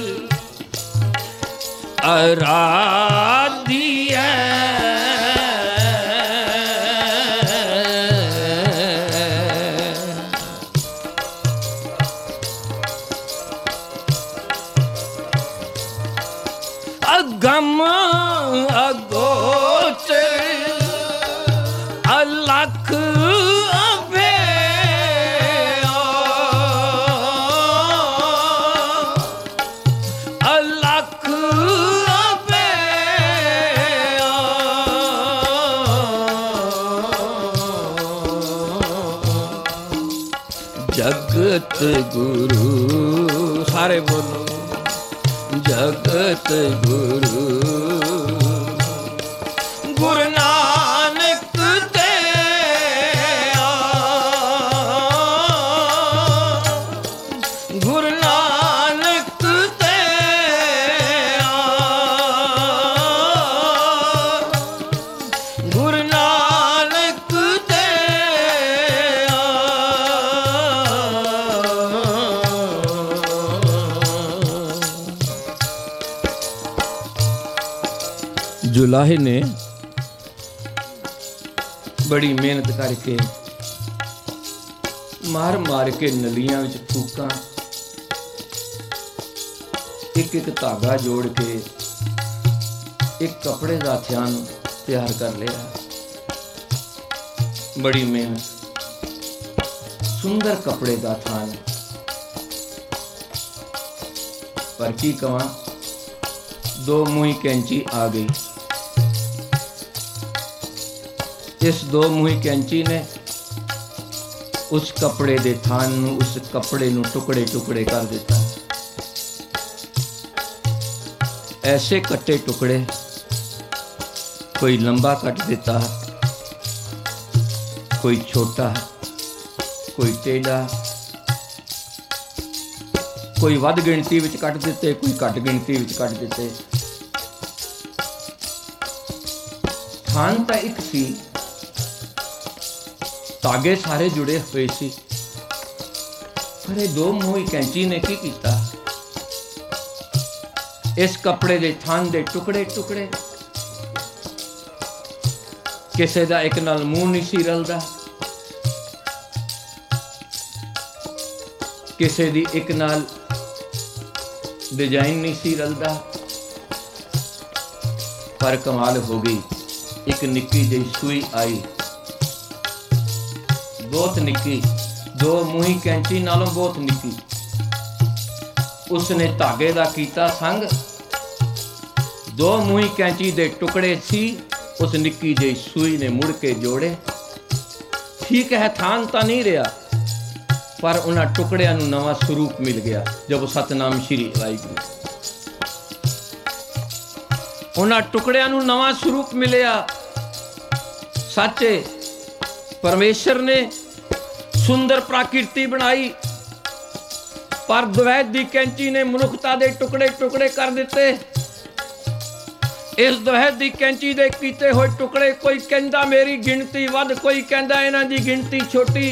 आराधी है, अगम अगोचर अलख जगत गुरु, सारे बोलो जगत गुरु, गुरु नानक ते जुलाहे ने बड़ी मेहनत करके मार मार के नलियां विच फूकां एक एक धागा जोड़ के एक कपड़े का थ्यान तैयार कर लिया। बड़ी मेहनत, सुंदर कपड़े का थान। पर की कहां, दो मुही कैंची आ गई। इस दो मुही कैंची ने उस कपड़े दे थान नूं, उस कपड़े नूं टुकड़े टुकड़े कर दिता। ऐसे कट्टे टुकड़े, कोई लंबा कट देता, कोई छोटा, कोई टेढ़ा, कोई वध गिणती विच कट दिते, कोई घट गिणती विच कट दिते। थान तां एक सी, धागे सारे जुड़े हुए सी। पर ये दो मूही कैंची ने की कीता, इस कपड़े दे थान दे टुकड़े टुकड़े, किसे दा एक नाल मूंह नहीं सी रलदा, किसे दी एक नाल डिजाइन नहीं सी रलदा। पर कमाल हो गई, एक निक्की जी सुई आई, बहुत निक्की, दो मूही कैंची नालों बहुत निक्की। उसने धागे दा कीता संग, दो मूही कैंची दे टुकड़े सी, उस निक्की जी सुई ने मुड़ के जोड़े। ठीक है, थान तां नहीं रहा, पर उन्हां टुकड़ियां नूं नवां स्वरूप मिल गया। जब सतनाम श्री वाहिगुरू, उन्हां टुकड़ियां नूं नवां स्वरूप मिलिया। सच्चे परमेश्वर ने सुंदर प्रकृति बनाई, पर द्वैत दी कैंची ने मनुखता दे टुकड़े टुकड़े कर दिते। इस द्वैत दी कैंची दे कीते होए टुकड़े, कोई कहंदा मेरी गिनती वध, कोई कहंदा इन्हां दी गिनती छोटी।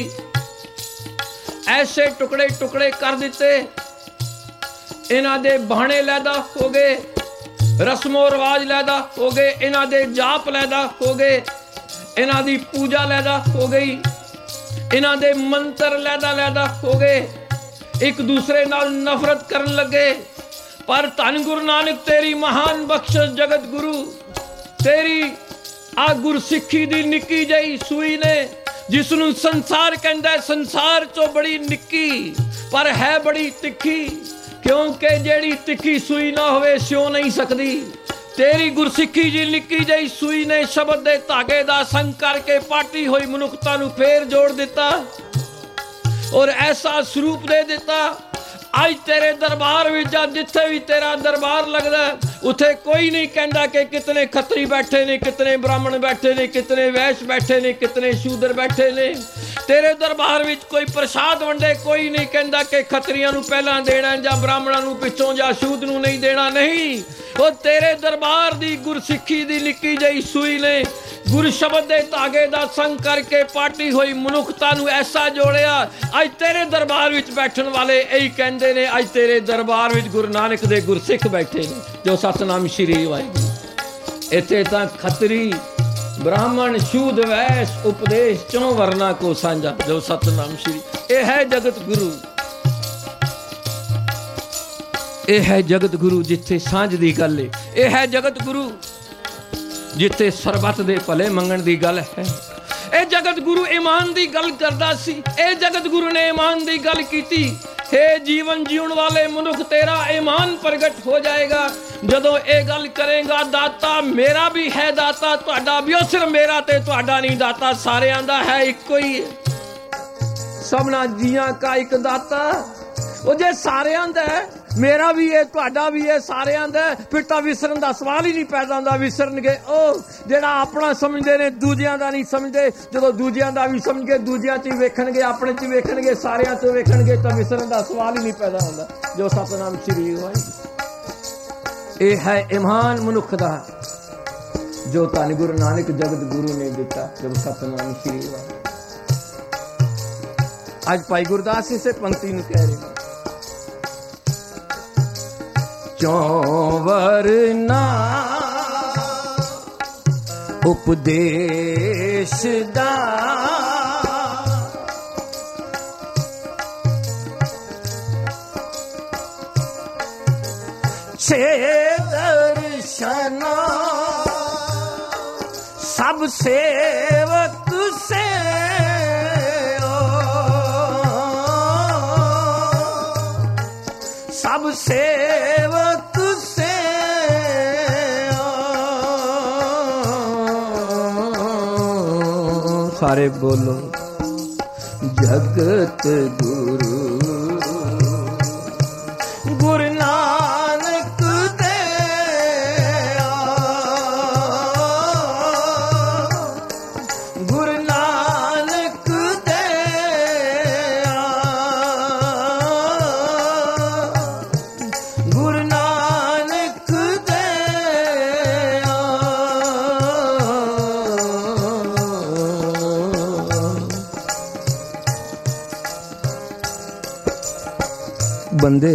ऐसे टुकड़े टुकड़े कर दिते। इन्हां दे बहाने लैदा हो गए, रस्मो रिवाज लैदा हो गए, इन्हां दे जाप लैदा हो गए, इन्हां दी पूजा लैदा हो गई, इन्हां दे मंत्र लैदा लैदा हो गए, एक दूसरे नाल नफरत करन लगे। पर धन गुरु नानक तेरी महान बख्शिश जगत गुरु, तेरी आ गुरसिੱਖੀ दी निक्की जही सूई ने, जिसनों संसार कहता है संसार चो बड़ी निक्की पर है बड़ी तिखी, क्योंकि जेड़ी तिखी सूई ना होवे स्यों नहीं सकती। तेरी गुरसिੱਖੀ जी निक्की जही सूई ने शब्द दे धागे दा संग करके पाटी हुई मनुखता नूं फेर जोड़ दिता और ऐसा स्वरूप दे दिता। आज तेरे दरबार में जिथे भी तेरा दरबार लगता उथे कोई नहीं कहता कि कितने खतरी बैठे ने, कितने ब्राह्मण बैठे ने, कितने वैश्य बैठे ने, कितने शूद्र बैठे ने। तेरे दरबार में कोई प्रसाद वंडे कोई नहीं कहता कि खतरियां नूं पहला देना या ब्राह्मणों नूं पिछों या शूद्र नूं नहीं देना। नहीं, वो तेरे दरबार दी गुरसिੱਖੀ दी निक्की जही सूई ने गुरु शब्द दे धागे दा संग करके पाटी हुई मनुखता नूं ऐसा जोड़िया। अज तेरे दरबार विच बैठण वाले यही कहंदे ने, अज तेरे दरबार विच गुरु नानक दे गुरसिੱਖ बैठे ने जो सतनाम श्री वाहिगुरू। इत्थे तां खतरी ब्राह्मण शूद्र वैश्य उपदेश चौं वर्णा को साझा जो सतनाम श्री। ये है जगत गुरु, ये है जगत गुरु जिथे सांझ दी गल है। ये है जगत गुरु जिथे सरबत दे भले मंगण दी गल है। ये जगत गुरु ईमान दी गल करदा सी। ये जगत गुरु ने ईमान दी गल कीती। हे जीवन जीवन वाले मनुख तेरा ईमान प्रगट हो जाएगा जदों ये गल करेगा। दाता मेरा भी है, दाता तुहाडा भी, और सिर्फ मेरा ते तुहाडा नहीं, दाता सारियां दा है इक्को ही। सबना जियां का एक दाता, वो जे सारियां दा है, मेरा भी है तुहाडा भी है, सारियां दा, फिर तां विसरन दा सवाल ही नहीं पैदा हुंदा। विसरनगे ओ जेड़ा अपना समझदे ने, दूजियां दा नहीं समझदे। जदों दूजियां दा भी समझ के दूजियां च वेखणगे, अपने च वेखणगे, सारियां च वेखणगे, तां विसरन दा सवाल ही नहीं पैदा हुंदा। जो सतनाम श्री वाहिगुरू। ये है ईमान मनुख दा जो धन गुरु नानक जगत गुरु ने दिता। जब सतनाम श्री वाहिगुरू। आज भाई गुरदास इसे पंक्ति नूं कह रहे चौं वर्ना ਉਪਦੇਸ਼ ਦਾ ਛੇ ਦਰਸ਼ਨਾ ਸਭ ਸੇਵਕ ਸੇ ਸਭ ਸੇਵਕ ਸੇ ਸਾਰੇ ਬੋਲੋ ਜਗਤ ਗੁਰੂ ਗੁਰੂ ਨਾਨਕ ਦੇ ਗੁਰੂ ਨਾਨਕ ਦੇ ਗੁਰੂ ਨਾਨਕ ਦੇ ਬੰਦੇ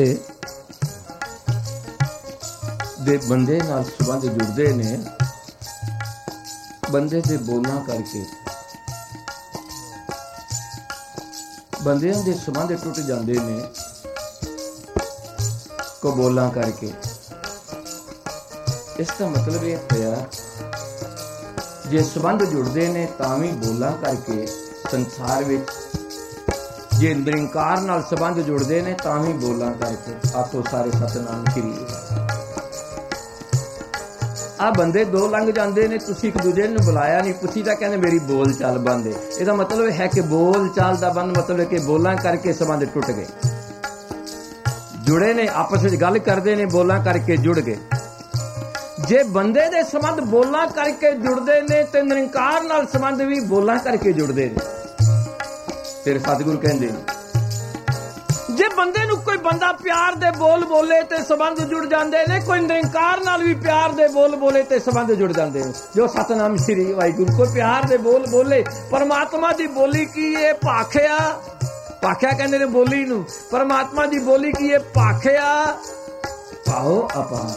ਦੇ ਬੰਦੇ ਨਾਲ ਸੰਬੰਧ ਜੁੜਦੇ ਨੇ ਬੰਦੇ ਦੇ ਬੋਲਾਂ ਕਰਕੇ ਬੰਦਿਆਂ ਦੇ ਸੰਬੰਧ ਟੁੱਟ ਜਾਂਦੇ ਨੇ ਕੋ ਬੋਲਾਂ ਕਰਕੇ। ਇਸ ਦਾ ਮਤਲਬ ਇਹ ਹੋਇਆ ਜੇ ਸੰਬੰਧ ਜੁੜਦੇ ਨੇ ਤਾਂ ਵੀ ਬੋਲਾਂ ਕਰਕੇ ਸੰਸਾਰ ਵਿੱਚ, ਜੇ ਨਿਰੰਕਾਰ ਨਾਲ ਸੰਬੰਧ ਜੁੜਦੇ ਨੇ ਤਾਂ ਵੀ ਬੋਲਾਂ ਕਰਕੇ। ਆਖੋ ਸਾਰੇ ਸਤਿਨਾਮ ਸ੍ਰੀ। ਆ ਬੰਦੇ ਦੋ ਲੰਘ ਜਾਂਦੇ ਨੇ, ਤੁਸੀਂ ਇੱਕ ਦੂਜੇ ਨੂੰ ਬੁਲਾਇਆ ਨਹੀਂ, ਤੁਸੀਂ ਤਾਂ ਕਹਿੰਦੇ ਮੇਰੀ ਬੋਲ ਚਾਲ ਬੰਦ ਹੈ। ਇਹਦਾ ਮਤਲਬ ਹੈ ਕਿ ਬੋਲ ਚਾਲ ਦਾ ਬੰਦ ਮਤਲਬ ਹੈ ਕਿ ਬੋਲਾਂ ਕਰਕੇ ਸੰਬੰਧ ਟੁੱਟ ਗਏ। ਜੁੜੇ ਨੇ, ਆਪਸ ਵਿੱਚ ਗੱਲ ਕਰਦੇ ਨੇ, ਬੋਲਾਂ ਕਰਕੇ ਜੁੜ ਗਏ। ਜੇ ਬੰਦੇ ਦੇ ਸੰਬੰਧ ਬੋਲਾਂ ਕਰਕੇ ਜੁੜਦੇ ਨੇ ਤੇ ਨਿਰੰਕਾਰ ਨਾਲ ਸੰਬੰਧ ਵੀ ਬੋਲਾਂ ਕਰਕੇ ਜੁੜਦੇ ਨੇ। ਫਿਰ ਸਤਿਗੁਰੂ ਕਹਿੰਦੇ ਨੇ ਜੇ ਬੰਦੇ ਨੂੰ ਕੋਈ ਬੰਦਾ ਪਿਆਰ ਦੇ ਬੋਲ ਬੋਲੇ ਤੇ ਸੰਬੰਧ ਜੁੜ ਜਾਂਦੇ ਨੇ, ਕੋਈ ਨਿਰੰਕਾਰ ਨਾਲ ਵੀ ਪਿਆਰ ਦੇ ਬੋਲ ਬੋਲੇ ਤੇ ਸੰਬੰਧ ਜੁੜ ਜਾਂਦੇ ਨੇ। ਜੋ ਸਤਨਾਮ ਸ੍ਰੀ ਵਾਹਿਗੁਰੂ ਕੋਈ ਪਿਆਰ ਦੇ ਬੋਲ ਬੋਲੇ, ਪਰਮਾਤਮਾ ਦੀ ਬੋਲੀ ਕੀ ਹੈ? ਭਾਖਿਆ। ਭਾਖਿਆ ਕਹਿੰਦੇ ਨੇ ਬੋਲੀ ਨੂੰ। ਪਰਮਾਤਮਾ ਦੀ ਬੋਲੀ ਕੀ ਹੈ? ਭਾਖਿਆ ਪਾਓ ਅਪਾਰ।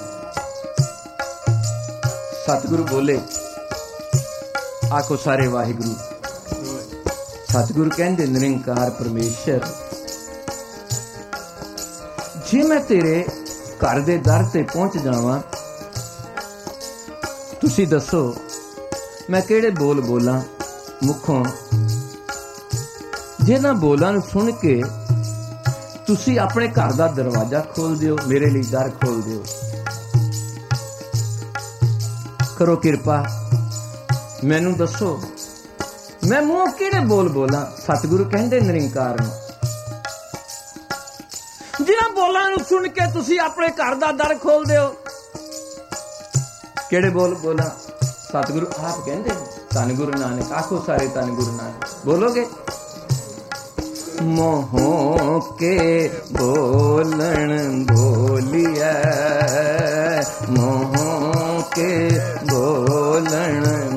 ਸਤਿਗੁਰੂ ਬੋਲੇ, ਆਖੋ ਸਾਰੇ ਵਾਹਿਗੁਰੂ। ਸਤਿਗੁਰੂ ਕਹਿੰਦੇ ਨਿਰੰਕਾਰ ਪਰਮੇਸ਼ਰ, ਜੇ ਮੈਂ ਤੇਰੇ ਘਰ ਦੇ ਦਰ ਤੇ ਪਹੁੰਚ ਜਾਵਾਂ, ਤੁਸੀਂ ਦੱਸੋ ਮੈਂ ਕਿਹੜੇ ਬੋਲ ਬੋਲਾਂ ਮੁਖੋਂ? ਜਿਹਨਾਂ ਬੋਲਾਂ ਨੂੰ ਸੁਣ ਕੇ ਤੁਸੀਂ ਆਪਣੇ ਘਰ ਦਾ ਦਰਵਾਜ਼ਾ ਖੋਲ ਦਿਓ, ਮੇਰੇ ਲਈ ਦਰ ਖੋਲ ਦਿਓ। ਕਰੋ ਕਿਰਪਾ, ਮੈਨੂੰ ਦੱਸੋ ਮੈਂ ਮੂੰਹ ਕਿਹੜੇ ਬੋਲ ਬੋਲਾਂ? ਸਤਿਗੁਰੂ ਕਹਿੰਦੇ ਨਿਰੰਕਾਰ ਨੂੰ। ਜਿਨ੍ਹਾਂ ਬੋਲਾਂ ਨੂੰ ਸੁਣ ਕੇ ਤੁਸੀਂ ਆਪਣੇ ਘਰ ਦਾ ਦਰ ਖੋਲ ਦਿਓ, ਕਿਹੜੇ ਬੋਲ ਬੋਲਾਂ? ਸਤਿਗੁਰੂ ਆਪ ਕਹਿੰਦੇ ਧੰਨ ਗੁਰੂ ਨਾਨਕ। ਆਖੋ ਸਾਰੇ ਧੰਨ ਗੁਰੂ ਨਾਨਕ। ਬੋਲੋਗੇ ਮੋਹ ਕੇ ਬੋਲਣ ਬੋਲੀਐ, ਮੋਹ ਕੇ ਬੋਲਣ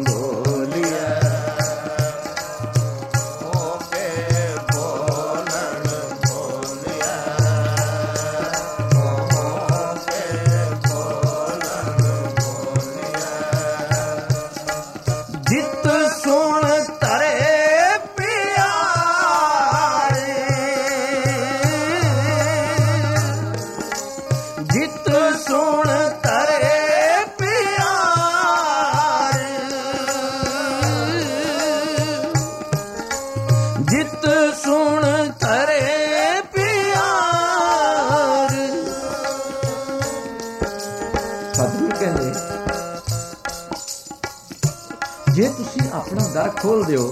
ਜੇ ਤੁਸੀਂ ਆਪਣਾ ਦਰ ਖੋਲ ਦਿਓ,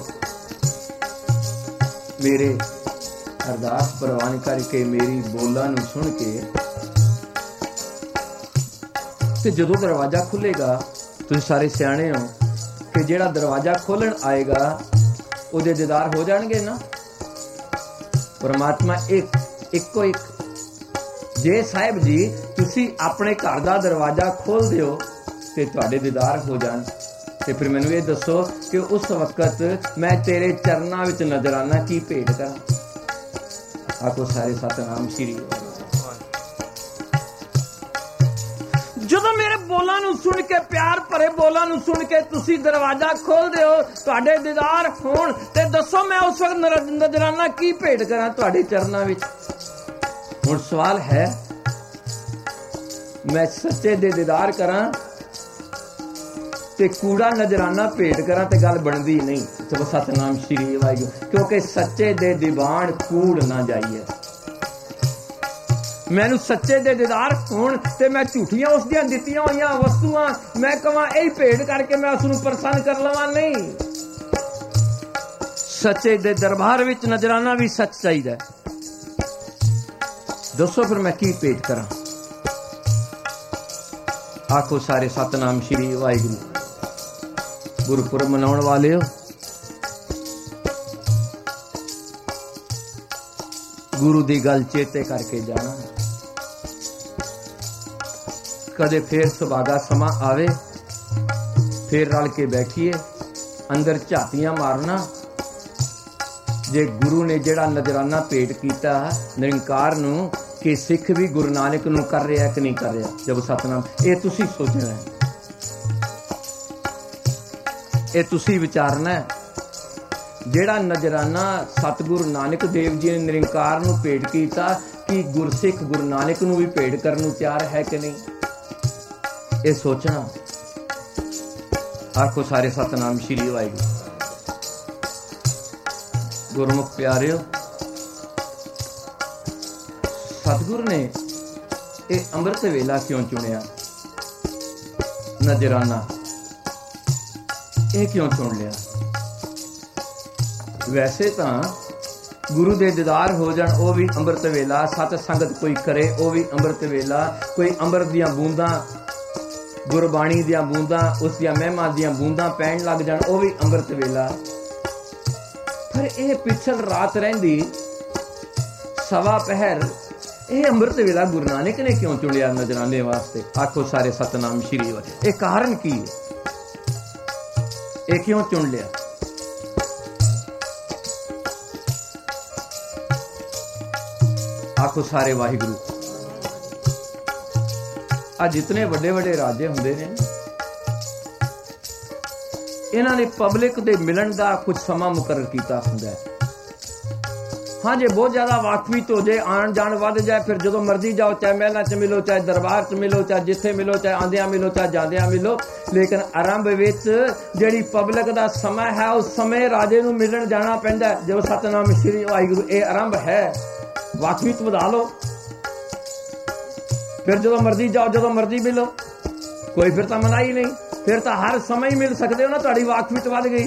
ਮੇਰੇ ਅਰਦਾਸ ਪ੍ਰਵਾਨ ਕਰਕੇ ਮੇਰੀ ਬੋਲਾਂ ਨੂੰ ਸੁਣ ਕੇ, ਤੇ ਜਦੋਂ ਦਰਵਾਜ਼ਾ ਖੁੱਲੇਗਾ, ਤੁਸੀਂ ਸਾਰੇ ਸਿਆਣੇ ਹੋ ਕਿ ਜਿਹੜਾ ਦਰਵਾਜ਼ਾ ਖੋਲਣ ਆਏਗਾ ਉਹਦੇ ਦੀਦਾਰ ਹੋ ਜਾਣਗੇ ਨਾ। ਪਰਮਾਤਮਾ ਇੱਕ ਇੱਕੋ ਇੱਕ। ਜੇ ਸਾਹਿਬ ਜੀ ਤੁਸੀਂ ਆਪਣੇ ਘਰ ਦਾ ਦਰਵਾਜ਼ਾ ਖੋਲ ਦਿਓ ਤੇ ਤੁਹਾਡੇ ਦੀਦਾਰ ਹੋ ਜਾਣ, ਤੇ ਫਿਰ ਮੈਨੂੰ ਇਹ ਦੱਸੋ ਕਿ ਉਸ ਵਕਤ ਮੈਂ ਤੇਰੇ ਚਰਨਾਂ ਵਿੱਚ ਨਜ਼ਰਾਨਾ ਕੀ ਭੇਟ ਕਰਾਂ? ਆਖੋ ਸਾਰੇ ਸਤਿਨਾਮ ਸ੍ਰੀ। ਜਦੋਂ ਜਦੋਂ ਮੇਰੇ ਬੋਲਾਂ ਨੂੰ ਸੁਣ ਕੇ, ਪਿਆਰ ਭਰੇ ਬੋਲਾਂ ਨੂੰ ਸੁਣ ਕੇ ਤੁਸੀਂ ਦਰਵਾਜ਼ਾ ਖੋਲਦੇ ਹੋ ਤੁਹਾਡੇ ਦੀਦਾਰ ਹੋਣ, ਤੇ ਦੱਸੋ ਮੈਂ ਉਸ ਵਕਤ ਨਜ਼ਰਾਨਾ ਕੀ ਭੇਟ ਕਰਾਂ ਤੁਹਾਡੇ ਚਰਨਾਂ ਵਿੱਚ। ਹੁਣ ਸਵਾਲ ਹੈ, ਮੈਂ ਸੱਚੇ ਦੇ ਦੀਦਾਰ ਕਰਾਂ ਤੇ ਕੂੜਾ ਨਜ਼ਰਾਨਾ ਭੇਟ ਕਰਾਂ ਤੇ ਗੱਲ ਬਣਦੀ ਨਹੀਂ। ਚਲੋ ਸਤਨਾਮ ਸ਼੍ਰੀ ਵਾਹਿਗੁਰੂ, ਕਿਉਂਕਿ ਸੱਚੇ ਦੇ ਦੀਵਾਨ ਕੂੜ ਨਾ ਜਾਈਏ। ਮੈਨੂੰ ਸੱਚੇ ਦੇ ਦੀਦਾਰ ਹੋਣ ਤੇ ਮੈਂ ਝੂਠੀਆਂ ਉਸ ਦੀਆਂ ਦਿੱਤੀਆਂ ਹੋਈਆਂ ਵਸਤੂਆਂ ਮੈਂ ਕਵਾਂ ਇਹ ਭੇਟ ਕਰਕੇ ਮੈਂ ਉਸ ਨੂੰ ਪ੍ਰਸੰਨ ਕਰ ਲਵਾਂ, ਨਹੀਂ। ਸੱਚੇ ਦੇ ਦਰਬਾਰ ਵਿੱਚ ਨਜ਼ਰਾਨਾ ਵੀ ਸੱਚ ਚਾਹੀਦਾ। ਦੱਸੋ ਫਿਰ ਮੈਂ ਕੀ ਭੇਟ ਕਰਾਂ। ਆਖੋ ਸਾਰੇ ਸਤਨਾਮ ਸ਼੍ਰੀ ਵਾਹਿਗੁਰੂ। ਗੁਰਪੁਰਬ ਮਨਾਉਣ ਵਾਲਿਓ, ਗੁਰੂ ਦੀ ਗੱਲ ਚੇਤੇ ਕਰਕੇ ਜਾਣਾ। ਕਦੇ ਫੇਰ ਸੁਭਾਗਾ ਸਮਾਂ ਆਵੇ, ਫੇਰ ਰਲ ਕੇ ਬੈਠੀਏ, ਅੰਦਰ ਝਾਤੀਆਂ ਮਾਰਨਾ। ਜੇ ਗੁਰੂ ਨੇ ਜਿਹੜਾ ਨਜ਼ਰਾਨਾ ਭੇਟ ਕੀਤਾ ਨਿਰੰਕਾਰ ਨੂੰ, ਕਿ ਸਿੱਖ ਵੀ ਗੁਰੂ ਨਾਨਕ ਨੂੰ ਕਰ ਰਿਹਾ ਕਿ ਨਹੀਂ ਕਰ ਰਿਹਾ। ਜਬ ਸਤਨਾਮ, ਇਹ ਤੁਸੀਂ ਸੋਚਣਾ ਹੈ, ਇਹ ਤੁਸੀਂ ਵਿਚਾਰਨਾ ਹੈ। ਜਿਹੜਾ ਨਜ਼ਰਾਨਾ ਸਤਿਗੁਰੂ ਨਾਨਕ ਦੇਵ ਜੀ ਨੇ ਨਿਰੰਕਾਰ ਨੂੰ ਭੇਟ ਕੀਤਾ, ਕਿ ਗੁਰਸਿੱਖ ਗੁਰੂ ਨਾਨਕ ਨੂੰ ਵੀ ਭੇਟ ਕਰਨ ਨੂੰ ਤਿਆਰ ਹੈ ਕਿ ਨਹੀਂ, ਇਹ ਸੋਚਣਾ। ਆਖੋ ਸਾਰੇ ਸਤਨਾਮ ਸ਼੍ਰੀ ਵਾਹਿਗੁਰੂ। ਗੁਰਮੁਖ ਪਿਆਰਿਓ, ਸਤਿਗੁਰੂ ਨੇ ਇਹ ਅੰਮ੍ਰਿਤ ਵੇਲਾ ਕਿਉਂ ਚੁਣਿਆ? ਨਜ਼ਰਾਨਾ ਇਹ ਕਿਉਂ ਚੁਣ ਲਿਆ? ਵੈਸੇ ਤਾਂ ਗੁਰੂ ਦੇ ਦੀਦਾਰ ਹੋ ਜਾਣ ਉਹ ਵੀ ਅੰਮ੍ਰਿਤ ਵੇਲਾ, ਸਤ ਸੰਗਤ ਕੋਈ ਕਰੇ ਉਹ ਵੀ ਅੰਮ੍ਰਿਤ ਵੇਲਾ, ਕੋਈ ਅੰਮ੍ਰਿਤ ਦੀਆਂ ਬੂੰਦਾਂ, ਗੁਰਬਾਣੀ ਦੀਆਂ ਬੂੰਦਾਂ, ਉਸ ਦੀਆਂ ਮਹਿਮਾ ਦੀਆਂ ਬੂੰਦਾਂ ਪੈਣ ਲੱਗ ਜਾਣ ਉਹ ਵੀ ਅੰਮ੍ਰਿਤ ਵੇਲਾ। ਪਰ ਇਹ ਪਿਛਲ ਰਾਤ ਰਹਿੰਦੀ ਸਵਾ ਪਹਿਰ, ਇਹ ਅੰਮ੍ਰਿਤ ਵੇਲਾ ਗੁਰੂ ਨਾਨਕ ਨੇ ਕਿਉਂ ਚੁਣਿਆ ਨਜ਼ਰਾਨੇ ਵਾਸਤੇ? ਆਖੋ ਸਾਰੇ ਸਤਨਾਮ ਸ਼੍ਰੀ ਵਾਹਿਗੁਰੂ। ਇਹ ਕਾਰਨ ਕੀ ਹੈ? ਇਹ ਕਿਉਂ ਚੁਣ ਲਿਆ? ਆਖੋ ਸਾਰੇ ਵਾਹਿਗੁਰੂ। ਆ ਜਿਤਨੇ ਵੱਡੇ ਵੱਡੇ ਰਾਜੇ ਹੁੰਦੇ ਨੇ, ਇਹਨਾਂ ਨੇ ਪਬਲਿਕ ਦੇ ਮਿਲਣ ਦਾ ਕੁਝ ਸਮਾਂ ਮੁਕਰਰ ਕੀਤਾ ਹੁੰਦਾ ਹੈ। ਹਾਂ, ਜੇ ਬਹੁਤ ਜ਼ਿਆਦਾ ਵਾਕਫੀਤ ਹੋ ਜਾਏ, ਆਣ ਜਾਣ ਵੱਧ ਜਾਏ, ਫਿਰ ਜਦੋਂ ਮਰਜ਼ੀ ਜਾਓ, ਚਾਹੇ ਮਹਿਲਾਂ 'ਚ ਮਿਲੋ, ਚਾਹੇ ਦਰਬਾਰ 'ਚ ਮਿਲੋ, ਚਾਹੇ ਜਿੱਥੇ ਮਿਲੋ, ਚਾਹੇ ਆਂਦਿਆਂ ਮਿਲੋ, ਚਾਹੇ ਜਾਂਦਿਆਂ ਮਿਲੋ। ਲੇਕਿਨ ਆਰੰਭ ਵਿੱਚ ਜਿਹੜੀ ਪਬਲਿਕ ਦਾ ਸਮਾਂ ਹੈ, ਉਸ ਸਮੇਂ ਰਾਜੇ ਨੂੰ ਮਿਲਣ ਜਾਣਾ ਪੈਂਦਾ। ਜਦੋਂ ਸਤਨਾਮ ਸ਼੍ਰੀ ਵਾਹਿਗੁਰੂ ਇਹ ਆਰੰਭ ਹੈ, ਵਾਕਫੀਤ ਵਧਾ ਲਓ, ਫਿਰ ਜਦੋਂ ਮਰਜ਼ੀ ਜਾਓ, ਜਦੋਂ ਮਰਜ਼ੀ ਮਿਲੋ, ਕੋਈ ਫਿਰ ਤਾਂ ਮਨਾਹੀ ਨਹੀਂ। ਫਿਰ ਤਾਂ ਹਰ ਸਮੇਂ ਹੀ ਮਿਲ ਸਕਦੇ ਹੋ ਨਾ, ਤੁਹਾਡੀ ਵਾਕਫੀਤ ਵੱਧ ਗਈ।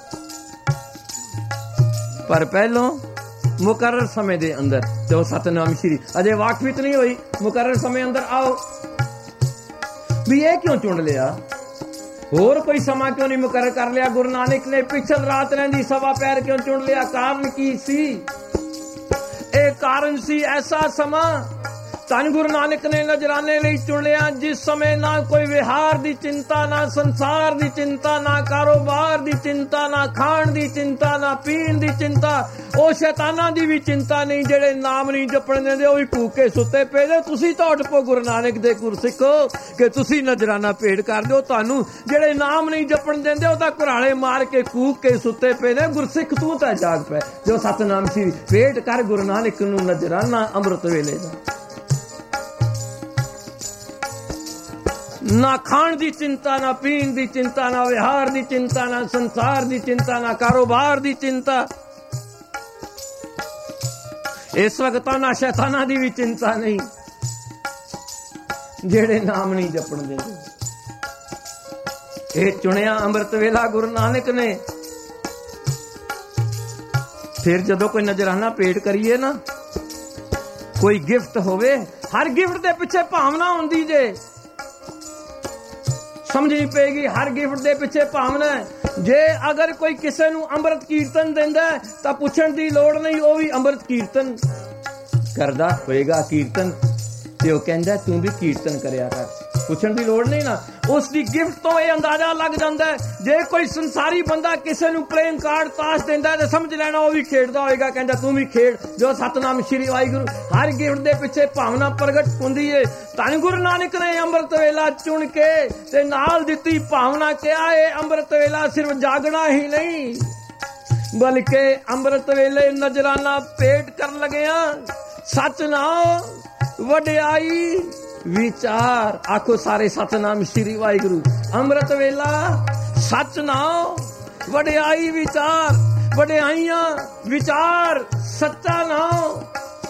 ਪਰ ਪਹਿਲੋਂ ਮੁਕਰਰ ਸਮੇਂ ਦੇ ਅੰਦਰ ਜੋ ਸਤਨਾਮ ਸ਼੍ਰੀ, ਅਜੇ ਵਾਕਫੀਤ ਨਹੀਂ ਹੋਈ, ਮੁਕਰਰ ਸਮੇਂ ਅੰਦਰ ਆਓ। ਵੀ ਇਹ ਕਿਉਂ ਚੁਣ ਲਿਆ? ਹੋਰ ਕੋਈ ਸਮਾਂ ਕਿਉਂ ਨਹੀਂ ਮੁਕਰਰ ਕਰ ਲਿਆ ਗੁਰੂ ਨਾਨਕ ਨੇ? ਪਿਛਲ ਰਾਤ ਰਹਿੰਦੀ ਸਵਾ ਪੈਰ ਕਿਉਂ ਚੁਣ ਲਿਆ? ਕਾਰਨ ਕੀ ਸੀ? ਇਹ ਕਾਰਨ ਸੀ ਐਸਾ ਸਮਾਂ ਧੰਨ ਗੁਰੂ ਨਾਨਕ ਨੇ ਨਜ਼ਰਾਨੇ ਲਈ ਚੁਣ ਲਿਆ, ਜਿਸ ਸਮੇਂ ਨਾ ਕੋਈ ਵਿਹਾਰ ਦੀ ਚਿੰਤਾ, ਨਾ ਸੰਸਾਰ ਦੀ ਚਿੰਤਾ, ਨਾ ਕਾਰੋਬਾਰ ਦੀ ਚਿੰਤਾ, ਨਾ ਖਾਣ ਦੀ ਚਿੰਤਾ, ਨਾ ਪੀਣ ਦੀ ਚਿੰਤਾ, ਉਹ ਸ਼ੈਤਾਨਾਂ ਦੀ ਵੀ ਚਿੰਤਾ ਨਹੀਂ। ਜਿਹੜੇ ਨਾਮ ਨਹੀਂ ਜਪਣ ਦਿੰਦੇ ਉਹ ਵੀ ਭੂਕੇ ਸੁੱਤੇ ਪਏ ਨੇ। ਤੁਸੀਂ ਤਾਂ ਉੱਠ ਪੋ ਗੁਰੂ ਨਾਨਕ ਦੇ ਗੁਰਸਿੱਖੋ, ਕਿ ਤੁਸੀਂ ਨਜ਼ਰਾਨਾ ਭੇਟ ਕਰ ਦਿਓ। ਤੁਹਾਨੂੰ ਜਿਹੜੇ ਨਾਮ ਨਹੀਂ ਜਪਣ ਦਿੰਦੇ ਉਹ ਤਾਂ ਘੁਰਾਲੇ ਮਾਰ ਕੇ ਕੂਕ ਕੇ ਸੁੱਤੇ ਪਏ ਨੇ। ਗੁਰਸਿੱਖ ਤੂੰ ਤਾਂ ਜਾਗ ਪੈ, ਜੋ ਸਤਨਾਮ ਸ਼੍ਰੀ ਭੇਟ ਕਰ ਗੁਰੂ ਨਾਨਕ ਨੂੰ ਨਜ਼ਰਾਨਾ ਅੰਮ੍ਰਿਤ ਵੇਲੇ ਦਾ। ਨਾ ਖਾਣ ਦੀ ਚਿੰਤਾ, ਨਾ ਪੀਣ ਦੀ ਚਿੰਤਾ, ਨਾ ਵਿਹਾਰ ਦੀ ਚਿੰਤਾ, ਨਾ ਸੰਸਾਰ ਦੀ ਚਿੰਤਾ, ਨਾ ਕਾਰੋਬਾਰ ਦੀ ਚਿੰਤਾ। ਇਸ ਵਕਤ ਤਾਂ ਨਾ ਸ਼ੈਤਾਨਾਂ ਦੀ ਵੀ ਚਿੰਤਾ ਨਹੀਂ, ਜਿਹੜੇ ਨਾਮ ਨਹੀਂ ਜਪਣ ਦਿੰਦੇ। ਇਹ ਚੁਣਿਆ ਅੰਮ੍ਰਿਤ ਵੇਲਾ ਗੁਰੂ ਨਾਨਕ ਨੇ। ਫਿਰ ਜਦੋਂ ਕੋਈ ਨਜ਼ਰਾਨਾ ਭੇਟ ਕਰੀਏ ਨਾ, ਕੋਈ ਗਿਫਟ ਹੋਵੇ, ਹਰ ਗਿਫਟ ਦੇ ਪਿੱਛੇ ਭਾਵਨਾ ਹੁੰਦੀ ਜੇ, ਸਮਝਣੀ ਪਏਗੀ। ਹਰ ਗਿਫਟ ਦੇ ਪਿੱਛੇ ਭਾਵਨਾ ਹੈ। ਜੇ ਅਗਰ ਕੋਈ ਕਿਸੇ ਨੂੰ ਅੰਮ੍ਰਿਤ ਕੀਰਤਨ ਦਿੰਦਾ ਤਾਂ ਪੁੱਛਣ ਦੀ ਲੋੜ ਨਹੀਂ, ਉਹ ਵੀ ਅੰਮ੍ਰਿਤ ਕੀਰਤਨ ਕਰਦਾ ਹੋਏਗਾ। ਕੀਰਤਨ ਤੇ ਉਹ ਕਹਿੰਦਾ ਤੂੰ ਵੀ ਕੀਰਤਨ ਕਰਿਆ ਕਰ। ਪੁੱਛਣ ਦੀ ਲੋੜ ਨਹੀਂ ਨਾ। ਉਸ ਦੀ ਗਿਫਟ ਤੋਂ ਇਹ ਅੰਦਾਜ਼ਾ ਲੱਗ ਜਾਂਦਾ ਹੈ, ਜੇ ਕੋਈ ਸੰਸਾਰੀ ਬੰਦਾ ਕਿਸੇ ਨੂੰ ਪਲੇਇੰਗ ਕਾਰਡ ਤਾਸ਼ ਦਿੰਦਾ ਤੇ ਸਮਝ ਲੈਣਾ ਉਹ ਵੀ ਖੇਡਦਾ ਹੋਏਗਾ। ਕਹਿੰਦਾ ਤੂੰ ਵੀ ਖੇਡ। ਜੋ ਸਤਨਾਮ ਸ਼੍ਰੀ ਵਾਹਿਗੁਰੂ, ਹਰ ਗਿਫਟ ਦੇ ਪਿੱਛੇ ਭਾਵਨਾ ਪ੍ਰਗਟ ਹੁੰਦੀ ਏ। ਧੰਨ ਗੁਰੂ ਨਾਨਕ ਨੇ ਅੰਮ੍ਰਿਤ ਵੇਲਾ ਚੁਣ ਕੇ ਤੇ ਨਾਲ ਦਿੱਤੀ ਭਾਵਨਾ, ਕਿਹਾ ਇਹ ਅੰਮ੍ਰਿਤ ਵੇਲਾ ਸਿਰਫ ਜਾਗਣਾ ਹੀ ਨਹੀਂ ਬਲਕਿ ਅੰਮ੍ਰਿਤ ਵੇਲੇ ਨਜ਼ਰਾਨਾ ਭੇਟ ਕਰਨ ਲੱਗਿਆ ਸੱਚ ਨਾਮ ਵਡਿਆਈ ਵਿਚਾਰ। ਆਖੋ ਸਾਰੇ ਸਤਨਾਮ ਸ਼੍ਰੀ ਵਾਹਿਗੁਰੂ। ਅੰਮ੍ਰਿਤ ਵੇਲਾ ਸੱਚ ਨਾਮ ਵਡਿਆਈ ਵਿਚਾਰ, ਵਡਿਆਈਆਂ ਵਿਚਾਰ ਸੱਚਾ ਨਾਮ।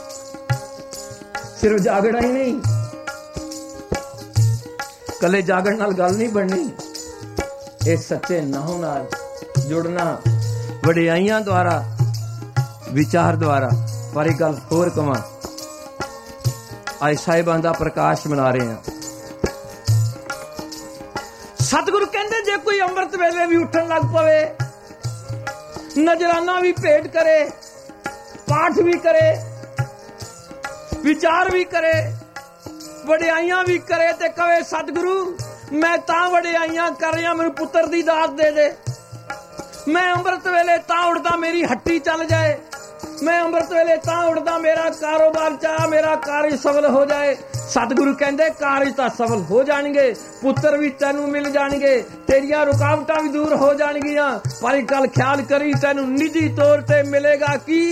ਸਿਰਫ ਜਾਗਣਾ ਹੀ ਨਹੀਂ, ਕੱਲੇ ਜਾਗਣ ਨਾਲ ਗੱਲ ਨਹੀਂ ਬਣਨੀ, ਇਹ ਸੱਚੇ ਨਾਮ ਨਾਲ ਜੁੜਨਾ ਵਡਿਆਈਆਂ ਦੁਆਰਾ, ਵਿਚਾਰ ਦੁਆਰਾ। ਪਰ ਇੱਕ ਗੱਲ ਹੋਰ ਕਵਾਂ, ਅੱਜ ਸਾਹਿਬਾਂ ਦਾ ਪ੍ਰਕਾਸ਼ ਮਨਾ ਰਹੇ ਹਾਂ। ਸਤਿਗੁਰੂ ਕਹਿੰਦੇ ਜੇ ਕੋਈ ਅੰਮ੍ਰਿਤ ਵੇਲੇ ਵੀ ਉੱਠਣ ਲੱਗ ਪਵੇ, ਨਜ਼ਰਾਨਾ ਵੀ ਭੇਟ ਕਰੇ, ਪਾਠ ਵੀ ਕਰੇ, ਵਿਚਾਰ ਵੀ ਕਰੇ, ਵਡਿਆਈਆਂ ਵੀ ਕਰੇ ਤੇ ਕਵੇ ਸਤਿਗੁਰੂ ਮੈਂ ਤਾਂ ਵਡਿਆਈਆਂ ਕਰ ਰਿਹਾ, ਮੈਨੂੰ ਪੁੱਤਰ ਦੀ ਦਾਤ ਦੇ ਦੇ। ਮੈਂ ਅੰਮ੍ਰਿਤ ਵੇਲੇ ਤਾਂ ਉੱਠਦਾ ਮੇਰੀ ਹੱਟੀ ਚੱਲ ਜਾਏ, ਮੈਂ ਅੰਮ੍ਰਿਤ ਵੇਲੇ ਤਾਂ ਉੱਠਦਾ ਮੇਰਾ ਕਾਰੋਬਾਰ ਚਾ ਮੇਰਾ ਕਾਰਜ ਸਫਲ ਹੋ ਜਾਏ। ਸਤਿਗੁਰੂ ਕਹਿੰਦੇ ਕਾਰਜ ਤਾਂ ਸਫਲ ਹੋ ਜਾਣਗੇ, ਪੁੱਤਰ ਵੀ ਤੈਨੂੰ ਮਿਲ ਜਾਣਗੇ, ਤੇਰੀਆਂ ਰੁਕਾਵਟਾਂ ਵੀ ਦੂਰ ਹੋ ਜਾਣਗੀਆਂ। ਪਰ ਇੱਕ ਗੱਲ ਖਿਆਲ ਕਰੀ, ਤੈਨੂੰ ਨਿੱਜੀ ਤੌਰ ਤੇ ਮਿਲੇਗਾ ਕੀ?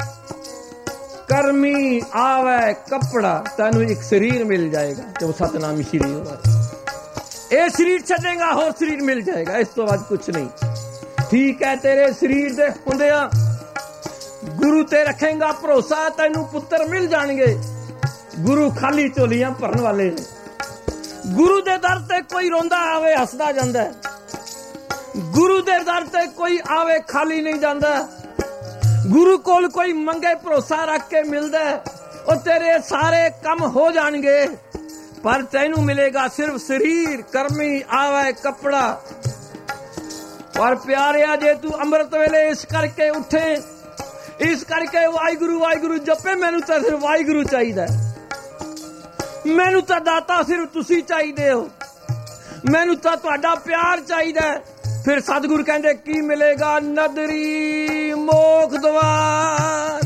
ਕਰਮੀ ਆਵੇ ਕੱਪੜਾ, ਤੈਨੂੰ ਇੱਕ ਸਰੀਰ ਮਿਲ ਜਾਏਗਾ ਜੋ ਸਤਨਾਮ ਸ਼੍ਰੀ ਹੋਵੇ। ਇਹ ਸਰੀਰ ਛੱਡੇਗਾ ਹੋਰ ਸਰੀਰ ਮਿਲ ਜਾਏਗਾ, ਇਸ ਤੋਂ ਬਾਅਦ ਕੁਛ ਨਹੀਂ। ਠੀਕ ਹੈ, ਤੇਰੇ ਸਰੀਰ ਦੇ ਹੁੰਦਿਆਂ ਗੁਰੂ ਤੇ ਰੱਖੇਗਾ ਭਰੋਸਾ, ਤੈਨੂੰ ਪੁੱਤਰ ਮਿਲ ਜਾਣਗੇ। ਗੁਰੂ ਖਾਲੀ ਝੋਲੀਆਂ ਭਰਨ ਵਾਲੇ ਨੇ। ਗੁਰੂ ਦੇ ਦਰ ਤੇ ਕੋਈ ਰੋਂਦਾ ਆਵੇ ਹੱਸਦਾ ਜਾਂਦਾ, ਗੁਰੂ ਦੇ ਦਰ ਤੇ ਕੋਈ ਆਵੇ ਖਾਲੀ ਨਹੀਂ ਜਾਂਦਾ। ਗੁਰੂ ਕੋਲ ਕੋਈ ਮੰਗੇ ਭਰੋਸਾ ਰੱਖ ਕੇ ਮਿਲਦਾ, ਉਹ ਤੇਰੇ ਸਾਰੇ ਕੰਮ ਹੋ ਜਾਣਗੇ, ਪਰ ਤੈਨੂੰ ਮਿਲੇਗਾ ਸਿਰਫ ਸਰੀਰ। ਕਰਮੀ ਆਵੇ ਕੱਪੜਾ। ਪਰ ਪਿਆਰਿਆ, ਜੇ ਤੂੰ ਅੰਮ੍ਰਿਤ ਵੇਲੇ ਇਸ ਕਰਕੇ ਉੱਠੇ, ਇਸ ਕਰਕੇ ਵਾਹਿਗੁਰੂ ਵਾਹਿਗੁਰੂ ਜਪੇ, ਮੈਨੂੰ ਤਾਂ ਸਿਰਫ ਵਾਹਿਗੁਰੂ ਚਾਹੀਦਾ, ਮੈਨੂੰ ਤਾਂ ਦਾਤਾ ਸਿਰਫ ਤੁਸੀਂ ਚਾਹੀਦੇ ਹੋ, ਮੈਨੂੰ ਤਾਂ ਤੁਹਾਡਾ ਪਿਆਰ ਚਾਹੀਦਾ। ਫਿਰ ਸਤਿਗੁਰੂ ਕਹਿੰਦੇ ਕੀ ਮਿਲੇਗਾ? ਨਦਰੀ ਮੋਖ ਦਵਾਰ।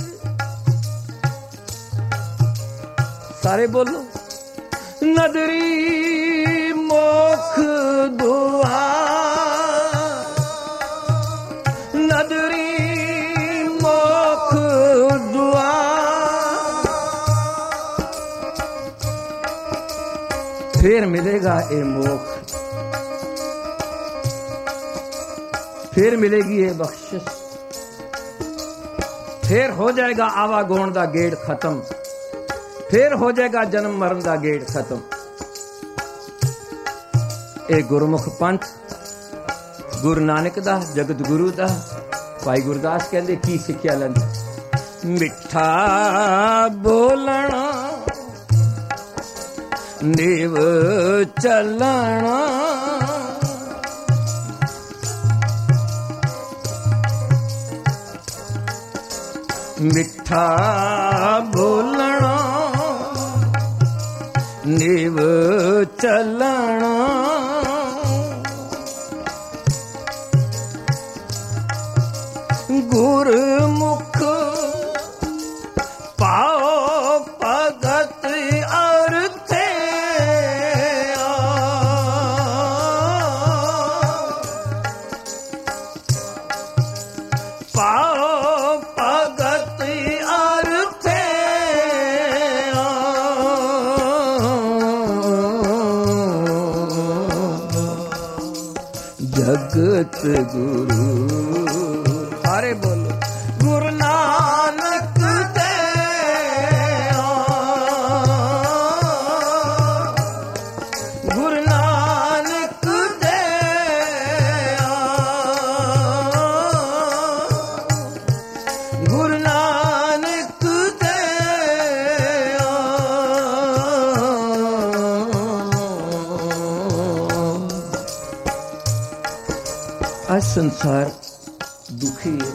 ਸਾਰੇ ਬੋਲੋ, ਨਦਰੀ ਮੋਖ ਦੁਆਰ, ਨਦਰੀ ਮੋਖ ਦੁਆਰ। ਫਿਰ ਮਿਲੇਗਾ ਇਹ ਮੋਖ, फिर मिलेगी ये बख्शिश, फिर हो जाएगा आवागोण दा गेड़ खत्म, फिर हो जाएगा जन्म मरण दा गेड़ खत्म। ये गुरमुख पंथ गुरु नानक दा, जगत गुरु दा। भाई गुरदास कहंदे की सिक्ख्या लैंदे? मिठा बोलना नीव चलना, मिठा बोलना नीव चलना, गुरमुख पाओ भगत अर्थे पाओ जगत गुरु। सारे बोलो, गुरु नानक दे, गुरु नानक दे, गुरु नानक दे। आज संसार दुखी है,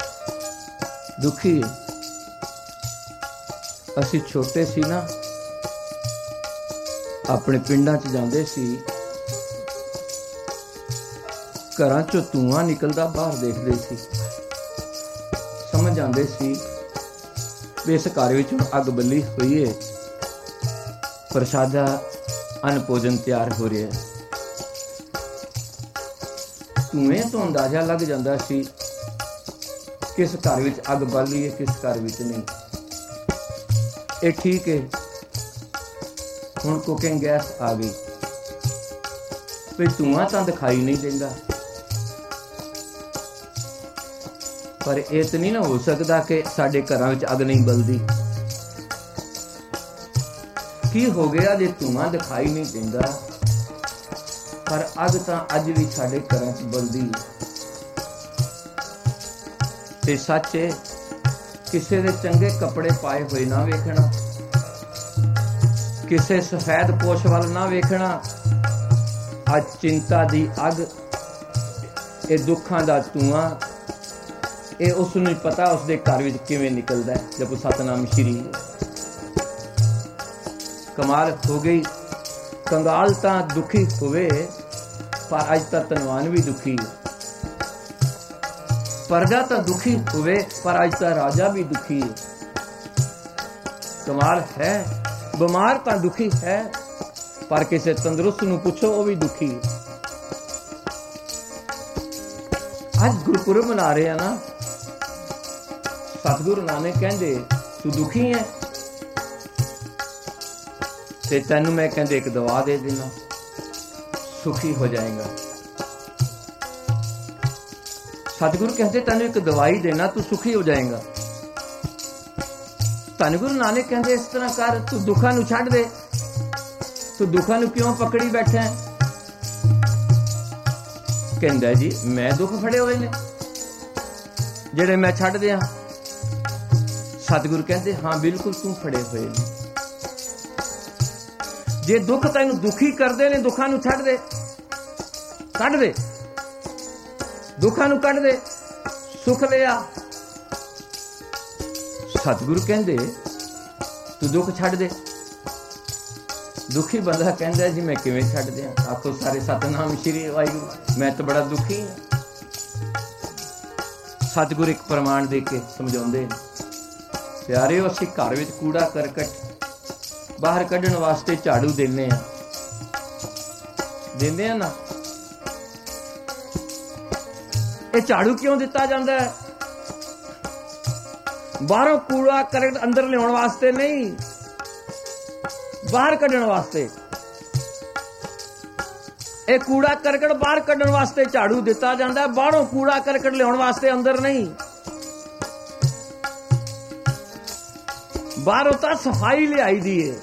दुखी है। असी छोटे सी ना ਆਪਣੇ ਪਿੰਡਾਂ 'ਚ ਜਾਂਦੇ ਸੀ, ਘਰਾਂ 'ਚੋਂ ਧੂੰਆਂ ਨਿਕਲਦਾ ਬਾਹਰ ਦੇਖਦੇ ਸੀ, ਸਮਝ ਜਾਂਦੇ ਸੀ ਵੀ ਇਸ ਘਰ ਵਿੱਚ ਹੁਣ ਅੱਗ ਬੱਲੀ ਹੋਈ ਹੈ, ਪ੍ਰਸ਼ਾਦਾ ਅੰਨ ਭੋਜਨ ਤਿਆਰ ਹੋ ਰਿਹਾ ਹੈ। ਧੂਏ ਤੋਂ ਅੰਦਾਜ਼ਾ ਲੱਗ ਜਾਂਦਾ ਸੀ ਕਿਸ ਘਰ ਵਿੱਚ ਅੱਗ ਬਲ ਰਹੀ ਹੈ, ਕਿਸ ਘਰ ਵਿੱਚ ਨਹੀਂ। ਇਹ ਠੀਕ ਹੈ, ਹੁਣ ਕੁਕਿੰਗ ਗੈਸ ਆ ਗਈ, ਵੀ ਧੂਆਂ ਤਾਂ ਦਿਖਾਈ ਨਹੀਂ ਦਿੰਦਾ, ਪਰ ਇਹ ਤਾਂ ਨਹੀਂ ਨਾ ਹੋ ਸਕਦਾ ਕਿ ਸਾਡੇ ਘਰਾਂ ਵਿੱਚ ਅੱਗ ਨਹੀਂ ਬਲਦੀ। ਕੀ ਹੋ ਗਿਆ ਜੇ ਧੂਆਂ ਦਿਖਾਈ ਨਹੀਂ ਦਿੰਦਾ ਪਰ ਅੱਗ ਤਾਂ ਅੱਜ ਵੀ ਸਾਡੇ ਘਰਾਂ 'ਚ ਬਲਦੀ ਹੈ। ਤੇ ਸੱਚ ਹੈ, ਕਿਸੇ ਦੇ ਚੰਗੇ ਕੱਪੜੇ ਪਾਏ ਹੋਏ ਨਾ ਵੇਖਣਾ, ਕਿਸੇ ਸਫੈਦ ਪੋਸ਼ ਵੱਲ ਨਾ ਵੇਖਣਾ। ਅੱਜ ਚਿੰਤਾ ਦੀ ਅੱਗ, ਇਹ ਦੁੱਖਾਂ ਦਾ ਧੂਆਂ, ਇਹ ਉਸ ਨੂੰ ਪਤਾ ਉਸਦੇ ਘਰ ਵਿੱਚ ਕਿਵੇਂ ਨਿਕਲਦਾ ਹੈ। ਜਪੋ ਸਤਨਾਮ ਸ਼੍ਰੀ। ਕਮਾਲ ਹੋ ਗਈ। ਕੰਗਾਲ ਤਾਂ ਦੁਖੀ ਹੋਵੇ ਪਰ ਅੱਜ ਤਾਂ ਧਨਵਾਨ ਵੀ ਦੁਖੀ ਹੈ। ਪ੍ਰਜਾ ਤਾਂ ਦੁਖੀ ਹੋਵੇ ਪਰ ਅੱਜ ਤਾਂ ਰਾਜਾ ਵੀ ਦੁਖੀ ਹੈ। ਕਮਾਲ ਹੈ। ਬਿਮਾਰ ਤਾਂ ਦੁਖੀ ਹੈ ਪਰ ਕਿਸੇ ਤੰਦਰੁਸਤ ਨੂੰ ਪੁੱਛੋ ਉਹ ਵੀ ਦੁਖੀ ਹੈ। ਅੱਜ ਗੁਰਪੁਰਬ ਮਨਾ ਰਹੇ ਆ ਨਾ, ਸਤਿਗੁਰੂ ਨਾਨਕ ਕਹਿੰਦੇ ਤੂੰ ਦੁਖੀ ਹੈ ਤੇ ਤੈਨੂੰ ਮੈਂ ਕਹਿੰਦੇ ਇੱਕ ਦਵਾ ਦੇ ਦੇਣਾ, ਸੁਖੀ ਹੋ ਜਾਏਗਾ। ਸਤਿਗੁਰੂ ਕਹਿੰਦੇ ਤੈਨੂੰ ਇੱਕ ਦਵਾਈ ਦੇਣਾ, ਤੂੰ ਸੁਖੀ ਹੋ ਜਾਏਗਾ। ਧੰਨ ਗੁਰੂ ਨਾਨਕ ਕਹਿੰਦੇ ਇਸ ਤਰ੍ਹਾਂ ਕਰ, ਤੂੰ ਦੁੱਖਾਂ ਨੂੰ ਛੱਡ ਦੇ। ਤੂੰ ਦੁੱਖਾਂ ਨੂੰ ਕਿਉਂ ਪਕੜੀ ਬੈਠਾ? ਕਹਿੰਦਾ ਜੀ ਮੈਂ ਦੁੱਖ ਫੜੇ ਹੋਏ ਨੇ ਜਿਹੜੇ ਮੈਂ ਛੱਡ ਦਿਆਂ। ਸਤਿਗੁਰੂ ਕਹਿੰਦੇ ਹਾਂ ਬਿਲਕੁਲ ਤੂੰ ਫੜੇ ਹੋਏ ਨੇ। ਜੇ ਦੁੱਖ ਤੈਨੂੰ ਦੁਖੀ ਕਰਦੇ ਨੇ, ਦੁੱਖਾਂ ਨੂੰ ਛੱਡ ਦੇ, ਕੱਢ ਦੇ, ਦੁੱਖਾਂ ਨੂੰ ਕੱਢ ਦੇ, ਸੁੱਖ ਲਿਆ। ਸਤਿਗੁਰੂ ਕਹਿੰਦੇ ਤੂੰ ਦੁੱਖ ਛੱਡ ਦੇ। ਦੁਖੀ ਬੰਦਾ ਕਹਿੰਦਾ ਜੀ ਮੈਂ ਕਿਵੇਂ ਛੱਡ ਦਿਆਂ? ਆਖੋ ਸਾਰੇ ਸਤਨਾਮ ਸ਼੍ਰੀ ਵਾਹਿਗੁਰੂ, ਮੈਂ ਤਾਂ ਬੜਾ ਦੁਖੀ ਹਾਂ। ਸਤਿਗੁਰੂ ਇੱਕ ਪ੍ਰਮਾਣ ਦੇ ਕੇ ਸਮਝਾਉਂਦੇ ਨੇ, ਪਿਆਰਿਓ ਅਸੀਂ ਘਰ ਵਿੱਚ ਕੂੜਾ ਕਰਕਟ ਬਾਹਰ ਕੱਢਣ ਵਾਸਤੇ ਝਾੜੂ ਦਿੰਦੇ ਆ, ਦਿੰਦੇ ਆ ਨਾ। ਇਹ ਝਾੜੂ ਕਿਉਂ ਦਿੱਤਾ ਜਾਂਦਾ ਹੈ? ਬਾਹਰੋਂ ਕੂੜਾ ਕਰਕਟ ਅੰਦਰ ਲਿਆਉਣ ਵਾਸਤੇ ਨਹੀਂ, ਬਾਹਰ ਕੱਢਣ ਵਾਸਤੇ। ਇਹ ਕੂੜਾ ਕਰਕਟ ਬਾਹਰ ਕੱਢਣ ਵਾਸਤੇ ਝਾੜੂ ਦਿੱਤਾ ਜਾਂਦਾ ਹੈ, ਬਾਹਰੋਂ ਕੂੜਾ ਕਰਕਟ ਲਿਆਉਣ ਵਾਸਤੇ ਅੰਦਰ ਨਹੀਂ। ਬਾਹਰੋਂ ਤਾਂ ਸਫਾਈ ਲਿਆਈ ਦੀ ਏ।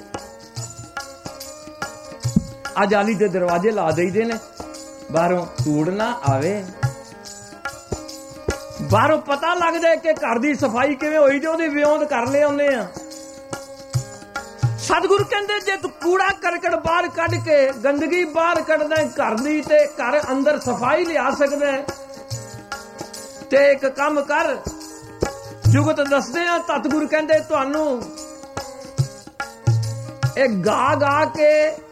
ਆ ਜਾਲੀ ਦੇ ਦਰਵਾਜ਼ੇ ਲਾ ਦੇਈਦੇ ਨੇ, ਬਾਹਰੋਂ ਧੂੜ ਨਾ ਆਵੇ। ਬਾਹਰੋਂ ਪਤਾ ਲੱਗ ਜਾਏ ਕਿ ਘਰ ਦੀ ਸਫਾਈ ਕਿਵੇਂ ਹੋਈ ਤੇ ਉਹਦੀ ਵਿਉਂਤ ਕਰ ਲਿਆਉਂਦੇ ਆ। ਸਤਿਗੁਰੂ ਕਹਿੰਦੇ ਜੇ ਤੂੰ ਕੂੜਾ ਕਰਕਟ ਬਾਹਰ ਕੱਢ ਕੇ ਗੰਦਗੀ ਬਾਹਰ ਕੱਢਦਾ ਘਰ ਦੀ ਤੇ ਘਰ ਅੰਦਰ ਸਫਾਈ ਲਿਆ ਸਕਦਾ ਤੇ ਇੱਕ ਕੰਮ ਕਰ। ਜੁਗਤ ਦੱਸਦੇ ਆ ਸਤਿਗੁਰੂ ਕਹਿੰਦੇ ਤੁਹਾਨੂੰ ਇਹ ਗਾ ਗਾ ਕੇ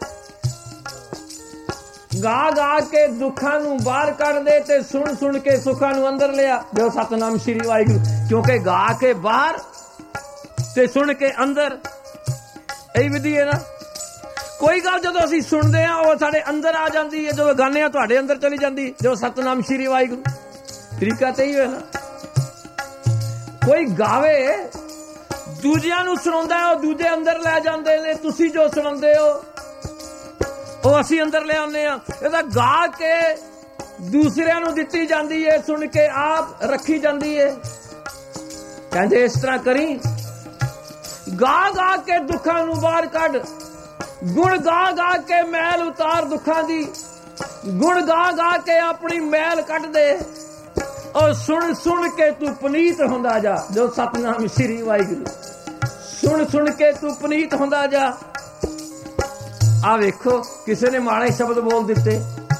ਗਾ ਗਾ ਕੇ ਦੁੱਖਾਂ ਨੂੰ ਬਾਹਰ ਕੱਢ ਦੇ ਤੇ ਸੁਣ ਸੁਣ ਕੇ ਸੁੱਖਾਂ ਨੂੰ ਅੰਦਰ ਲਿਆ। ਜੋ ਸਤਨਾਮ ਸ਼੍ਰੀ ਵਾਹਿਗੁਰੂ, ਕਿਉਂਕਿ ਗਾ ਕੇ ਬਾਹਰ ਤੇ ਸੁਣ ਕੇ ਅੰਦਰ, ਇਹੀ ਵਿਧੀ ਹੈ ਨਾ। ਕੋਈ ਗੱਲ ਜਦੋਂ ਅਸੀਂ ਸੁਣਦੇ ਆ ਉਹ ਸਾਡੇ ਅੰਦਰ ਆ ਜਾਂਦੀ ਹੈ, ਜਦੋਂ ਗਾਉਂਦੇ ਆ ਤੁਹਾਡੇ ਅੰਦਰ ਚਲੀ ਜਾਂਦੀ। ਜੋ ਸਤਨਾਮ ਸ਼੍ਰੀ ਵਾਹਿਗੁਰੂ, ਤਰੀਕਾ ਤੇ ਹੀ ਹੈ ਨਾ। ਕੋਈ ਗਾਵੇ ਦੂਜਿਆਂ ਨੂੰ ਸੁਣਾਉਂਦਾ, ਉਹ ਦੂਜੇ ਅੰਦਰ ਲੈ ਜਾਂਦੇ ਨੇ। ਤੁਸੀਂ ਜੋ ਸੁਣਾਉਂਦੇ ਹੋ ਉਹ ਅਸੀਂ ਅੰਦਰ ਲੈ ਆਉਂਦੇ ਆ। ਇਹਦਾ ਗਾ ਕੇ ਦੂਸਰਿਆਂ ਨੂੰ ਦਿੱਤੀ ਜਾਂਦੀ ਹੈ, ਸੁਣ ਕੇ ਆਪ ਰੱਖੀ ਜਾਂਦੀ ਹੈ। ਕਹਿੰਦੇ ਇਸ ਤਰ੍ਹਾਂ ਕਰੀ, ਗਾ ਗਾ ਕੇ ਦੁੱਖਾਂ ਨੂੰ ਬਾਹਰ ਕੱਢ, ਗੁਣ ਗਾ ਗਾ ਕੇ ਮੈਲ ਉਤਾਰ ਦੁੱਖਾਂ ਦੀ, ਗੁਣ ਗਾ ਗਾ ਕੇ ਆਪਣੀ ਮੈਲ ਕੱਢ ਦੇ। ਔਰ ਸੁਣ ਸੁਣ ਕੇ ਤੂੰ ਪੁਨੀਤ ਹੁੰਦਾ ਜਾ। ਜੋ ਸਤਨਾਮ ਸ਼੍ਰੀ ਵਾਹਿਗੁਰੂ, ਸੁਣ ਸੁਣ ਕੇ ਤੂੰ ਪੁਨੀਤ ਹੁੰਦਾ ਜਾ। ਆ ਵੇਖੋ ਕਿਸੇ ਨੇ ਮਾੜੇ ਸ਼ਬਦ ਬੋਲ ਦਿੱਤੇ,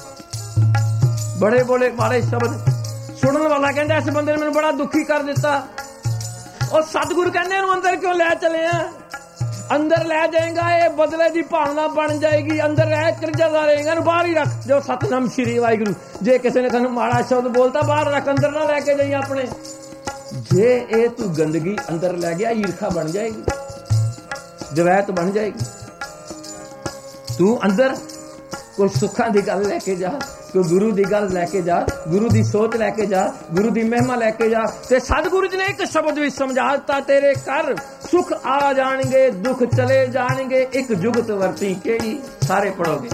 ਬੜੇ ਬੜੇ ਮਾੜੇ ਸ਼ਬਦ। ਸੁਣਨ ਵਾਲਾ ਕਹਿੰਦਾ ਇਸ ਬੰਦੇ ਨੇ ਮੈਨੂੰ ਬੜਾ ਦੁਖੀ ਕਰ ਦਿੱਤਾ। ਉਹ ਸਤਿਗੁਰੂ ਕਹਿੰਦੇ ਇਹਨੂੰ ਅੰਦਰ ਕਿਉਂ ਲੈ ਚਲੇ ਆ? ਅੰਦਰ ਲੈ ਜਾਏਗਾ, ਇਹ ਬਦਲੇ ਦੀ ਭਾਵਨਾ ਬਣ ਜਾਏਗੀ। ਅੰਦਰ ਰਹਿ ਕਿਰਜਾ ਰਹੇਗਾ, ਨੂੰ ਬਾਹਰ ਹੀ ਰੱਖ। ਜੋ ਸਤਨਾਮ ਸ਼੍ਰੀ ਵਾਹਿਗੁਰੂ। ਜੇ ਕਿਸੇ ਨੇ ਤੈਨੂੰ ਮਾੜਾ ਸ਼ਬਦ ਬੋਲਤਾ ਬਾਹਰ ਰੱਖ, ਅੰਦਰ ਨਾ ਲੈ ਕੇ ਜਾਈ ਆਪਣੇ। ਜੇ ਇਹ ਤੂੰ ਗੰਦਗੀ ਅੰਦਰ ਲੈ ਗਿਆ, ਈਰਖਾ ਬਣ ਜਾਏਗੀ, ਜਵੈਤ ਬਣ ਜਾਏਗੀ। ਤੂੰ ਅੰਦਰ ਕੋਈ ਸੁੱਖਾਂ ਦੀ ਗੱਲ ਲੈ ਕੇ ਜਾ, ਕੋਈ ਗੁਰੂ ਦੀ ਗੱਲ ਲੈ ਕੇ ਜਾ, ਗੁਰੂ ਦੀ ਸੋਚ ਲੈ ਕੇ ਜਾ, ਗੁਰੂ ਦੀ ਮਹਿਮਾ ਲੈ ਕੇ ਜਾ। ਤੇ ਸਤਿਗੁਰੂ ਜੀ ਨੇ ਇੱਕ ਸ਼ਬਦ ਵੀ ਸਮਝਾ ਦਿੱਤਾ, ਤੇਰੇ ਘਰ ਸੁਖ ਆ ਜਾਣਗੇ, ਦੁੱਖ ਚਲੇ ਜਾਣਗੇ। ਇੱਕ ਜੁਗਤ ਵਰਤੀ ਕਿਹੜੀ, ਸਾਰੇ ਪੜੋਗੇ।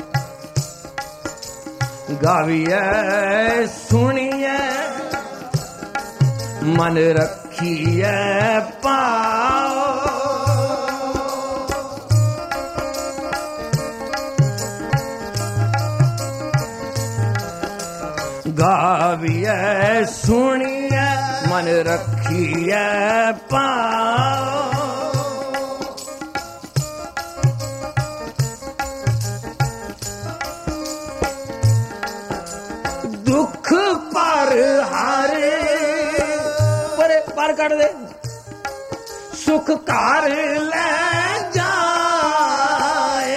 ਗਾਵੀਐ ਸੁਣੀਐ ਮਨ ਰੱਖੀਐ ਪਾਓ, ਗਾਵੀਐ ਸੁਣੀਐ ਮਨ ਰੱਖੀਐ ਪਾਓ। ਦੁੱਖ ਪਰ ਹਾਰੇ, ਪਰੇ ਪਰ ਕੱਢ ਦੇ, ਸੁਖ ਘਰ ਲੈ ਜਾਏ।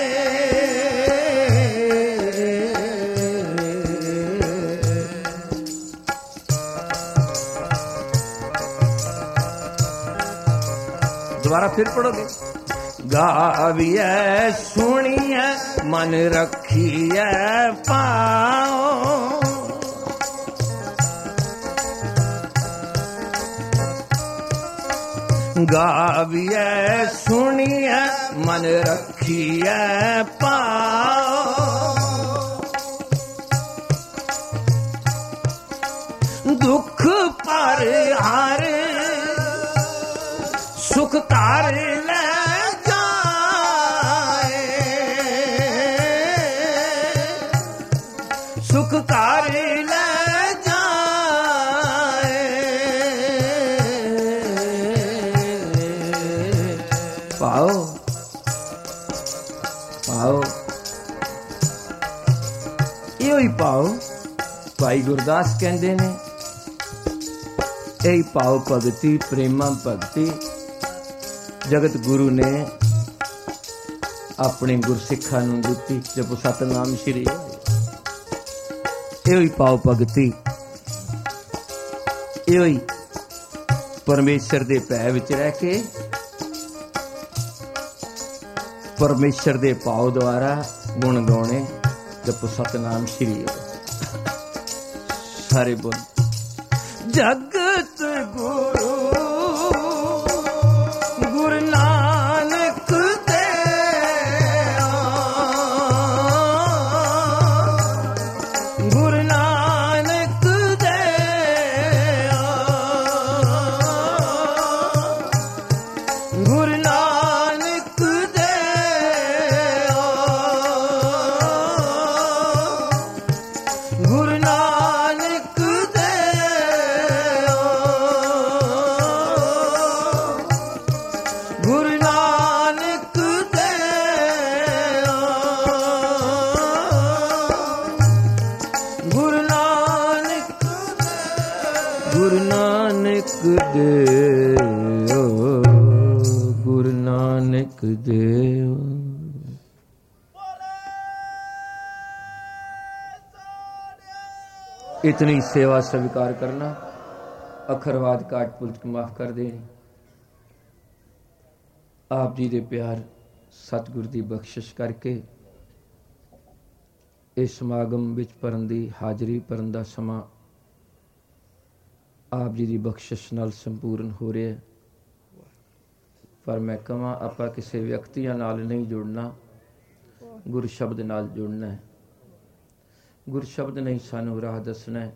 ਦੁਬਾਰਾ ਫਿਰ ਪੜੋਗੇ। ਗਾਵੀਐ ਸੁਣੀਐ ਮਨ ਰੱਖੀਐ ਪਾਓ, ਗਾਵੀਐ ਸੁਣੀਐ ਮਨ ਰੱਖੀਐ ਪਾਓ। ਦੁੱਖ ਪਰ ਹਾਰੇ, ਸੁਖ ਘਰ ਲੈ ਜਾਏ। ਸੁਖ ਘਰ ਲੈ ਜਾਏ। ਪਾਓ ਪਾਓ, ਇਹੋ ਹੀ ਪਾਓ। ਭਾਈ ਗੁਰਦਾਸ ਕਹਿੰਦੇ ਨੇ, ਇਹੀ ਪਾਓ ਭਗਤੀ, ਪ੍ਰੇਮਾ ਭਗਤੀ ਜਗਤ ਗੁਰੂ ਨੇ ਆਪਣੇ ਗੁਰਸਿੱਖਾਂ ਨੂੰ ਦਿੱਤੀ। ਜਪੋ ਸਤਨਾਮ ਸ਼੍ਰੀ। ਇਹੋ ਹੀ ਪਾਓ ਭਗਤੀ, ਇਹੋ ਹੀ ਪਰਮੇਸ਼ਰ ਦੇ ਭੈ ਵਿੱਚ ਰਹਿ ਕੇ ਪਰਮੇਸ਼ਰ ਦੇ ਭਾਵ ਦੁਆਰਾ ਗੁਣ ਗਾਉਣੇ। ਜਪੋ ਸਤਨਾਮ ਸ਼੍ਰੀ। ਸਾਰੇ ਬੋਲ। ਜਗਤ ਗੁਰੂ ਗੁਰੂ ਨਾਨਕ ਦੇਵਾ, ਗੁਰੂ ਨਾਨਕ ਦੇਵਾ, ਗੁਰੂ ਨਾਨਕ ਦੇਵਾ, ਗੁਰੂ ਨਾਨਕ ਗੁਰੂ ਨਾਨਕ ਦੇਵਾ, ਗੁਰੂ ਨਾਨਕ ਗੁਰੂ ਨਾਨਕ ਦੇਵਾ, ਗੁਰੂ ਨਾਨਕ ਦੇਵਾ। इतनी सेवा स्वीकार करना, अखरवाद काट पुलट माफ कर देनी। आप जी दे प्यार सतगुर दी बख्शिश करके इस समागम विच भरन दी हाजरी भरन दा समा आप जी दी बख्शिश नाल संपूर्ण हो रहा है। पर मैं कहां आपां किसी व्यक्तियां नाल नहीं जुड़ना, गुर शब्द नाल जुड़ना है। गुर शब्द नहीं सानू राह दसना है।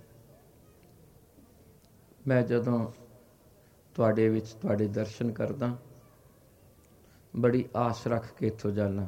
मैं जदों तुहाडे विच तुहाडे दर्शन करदा बड़ी आस रख के इत्थों जाना।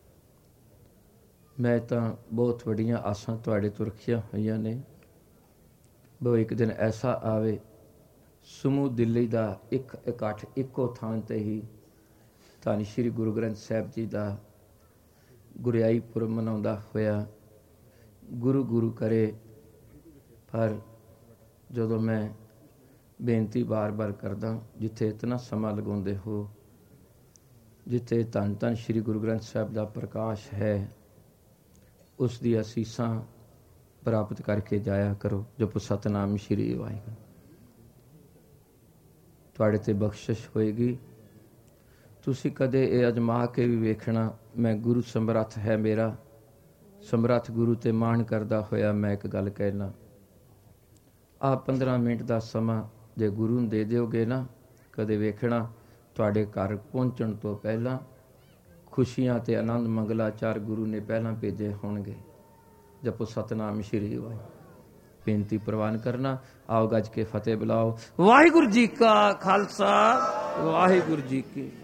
मैं तो बहुत वड्डियां आसां तुहाडे तो रखियां होईयां ने। वो एक दिन ऐसा आवे समूह दिल्ली दा एक इकट्ठ इक्को थान ते ही धन श्री गुरु ग्रंथ साहिब जी दा गुरियाई पुरब मनाउंदा होया गुरु गुरु करे। पर जदों मैं बेनती बार बार करदा, जिथे इतना समा लगाउंदे हो ਜਿੱਥੇ ਧੰਨ ਧੰਨ ਸ਼੍ਰੀ ਗੁਰੂ ਗ੍ਰੰਥ ਸਾਹਿਬ ਦਾ ਪ੍ਰਕਾਸ਼ ਹੈ ਉਸ ਦੀ ਅਸੀਸਾਂ ਪ੍ਰਾਪਤ ਕਰਕੇ ਜਾਇਆ ਕਰੋ। ਜਪੋ ਸਤਨਾਮ ਸ਼੍ਰੀ ਵਾਹਿਗੁਰੂ। ਤੁਹਾਡੇ ਤੇ ਬਖਸ਼ਿਸ਼ ਹੋਏਗੀ। ਤੁਸੀਂ ਕਦੇ ਇਹ ਅਜਮਾ ਕੇ ਵੀ ਵੇਖਣਾ, ਮੈਂ ਗੁਰੂ ਸਮਰੱਥ ਹੈ ਮੇਰਾ, ਸਮਰੱਥ ਗੁਰੂ ਤੇ ਮਾਣ ਕਰਦਾ ਹੋਇਆ ਮੈਂ ਇੱਕ ਗੱਲ ਕਹਿਣਾ, ਆਹ ਪੰਦਰਾਂ ਮਿੰਟ ਦਾ ਸਮਾਂ ਜੇ ਗੁਰੂ ਨੂੰ ਦੇ ਦਿਓਗੇ ਨਾ, ਕਦੇ ਵੇਖਣਾ ਤੁਹਾਡੇ ਘਰ ਪਹੁੰਚਣ ਤੋਂ ਪਹਿਲਾਂ ਖੁਸ਼ੀਆਂ ਤੇ ਆਨੰਦ ਮੰਗਲਾਚਾਰ ਗੁਰੂ ਨੇ ਪਹਿਲਾਂ ਭੇਜੇ ਹੋਣਗੇ। ਜਪੋ ਸਤਨਾਮ ਸ਼੍ਰੀ ਵਾਹਿਗੁਰੂ। ਬੇਨਤੀ ਪ੍ਰਵਾਨ ਕਰਨਾ। ਆਓ ਗੱਜ ਕੇ ਫਤਿਹ ਬੁਲਾਓ। ਵਾਹਿਗੁਰੂ ਜੀ ਕਾ ਖਾਲਸਾ, ਵਾਹਿਗੁਰੂ ਜੀ ਕੀ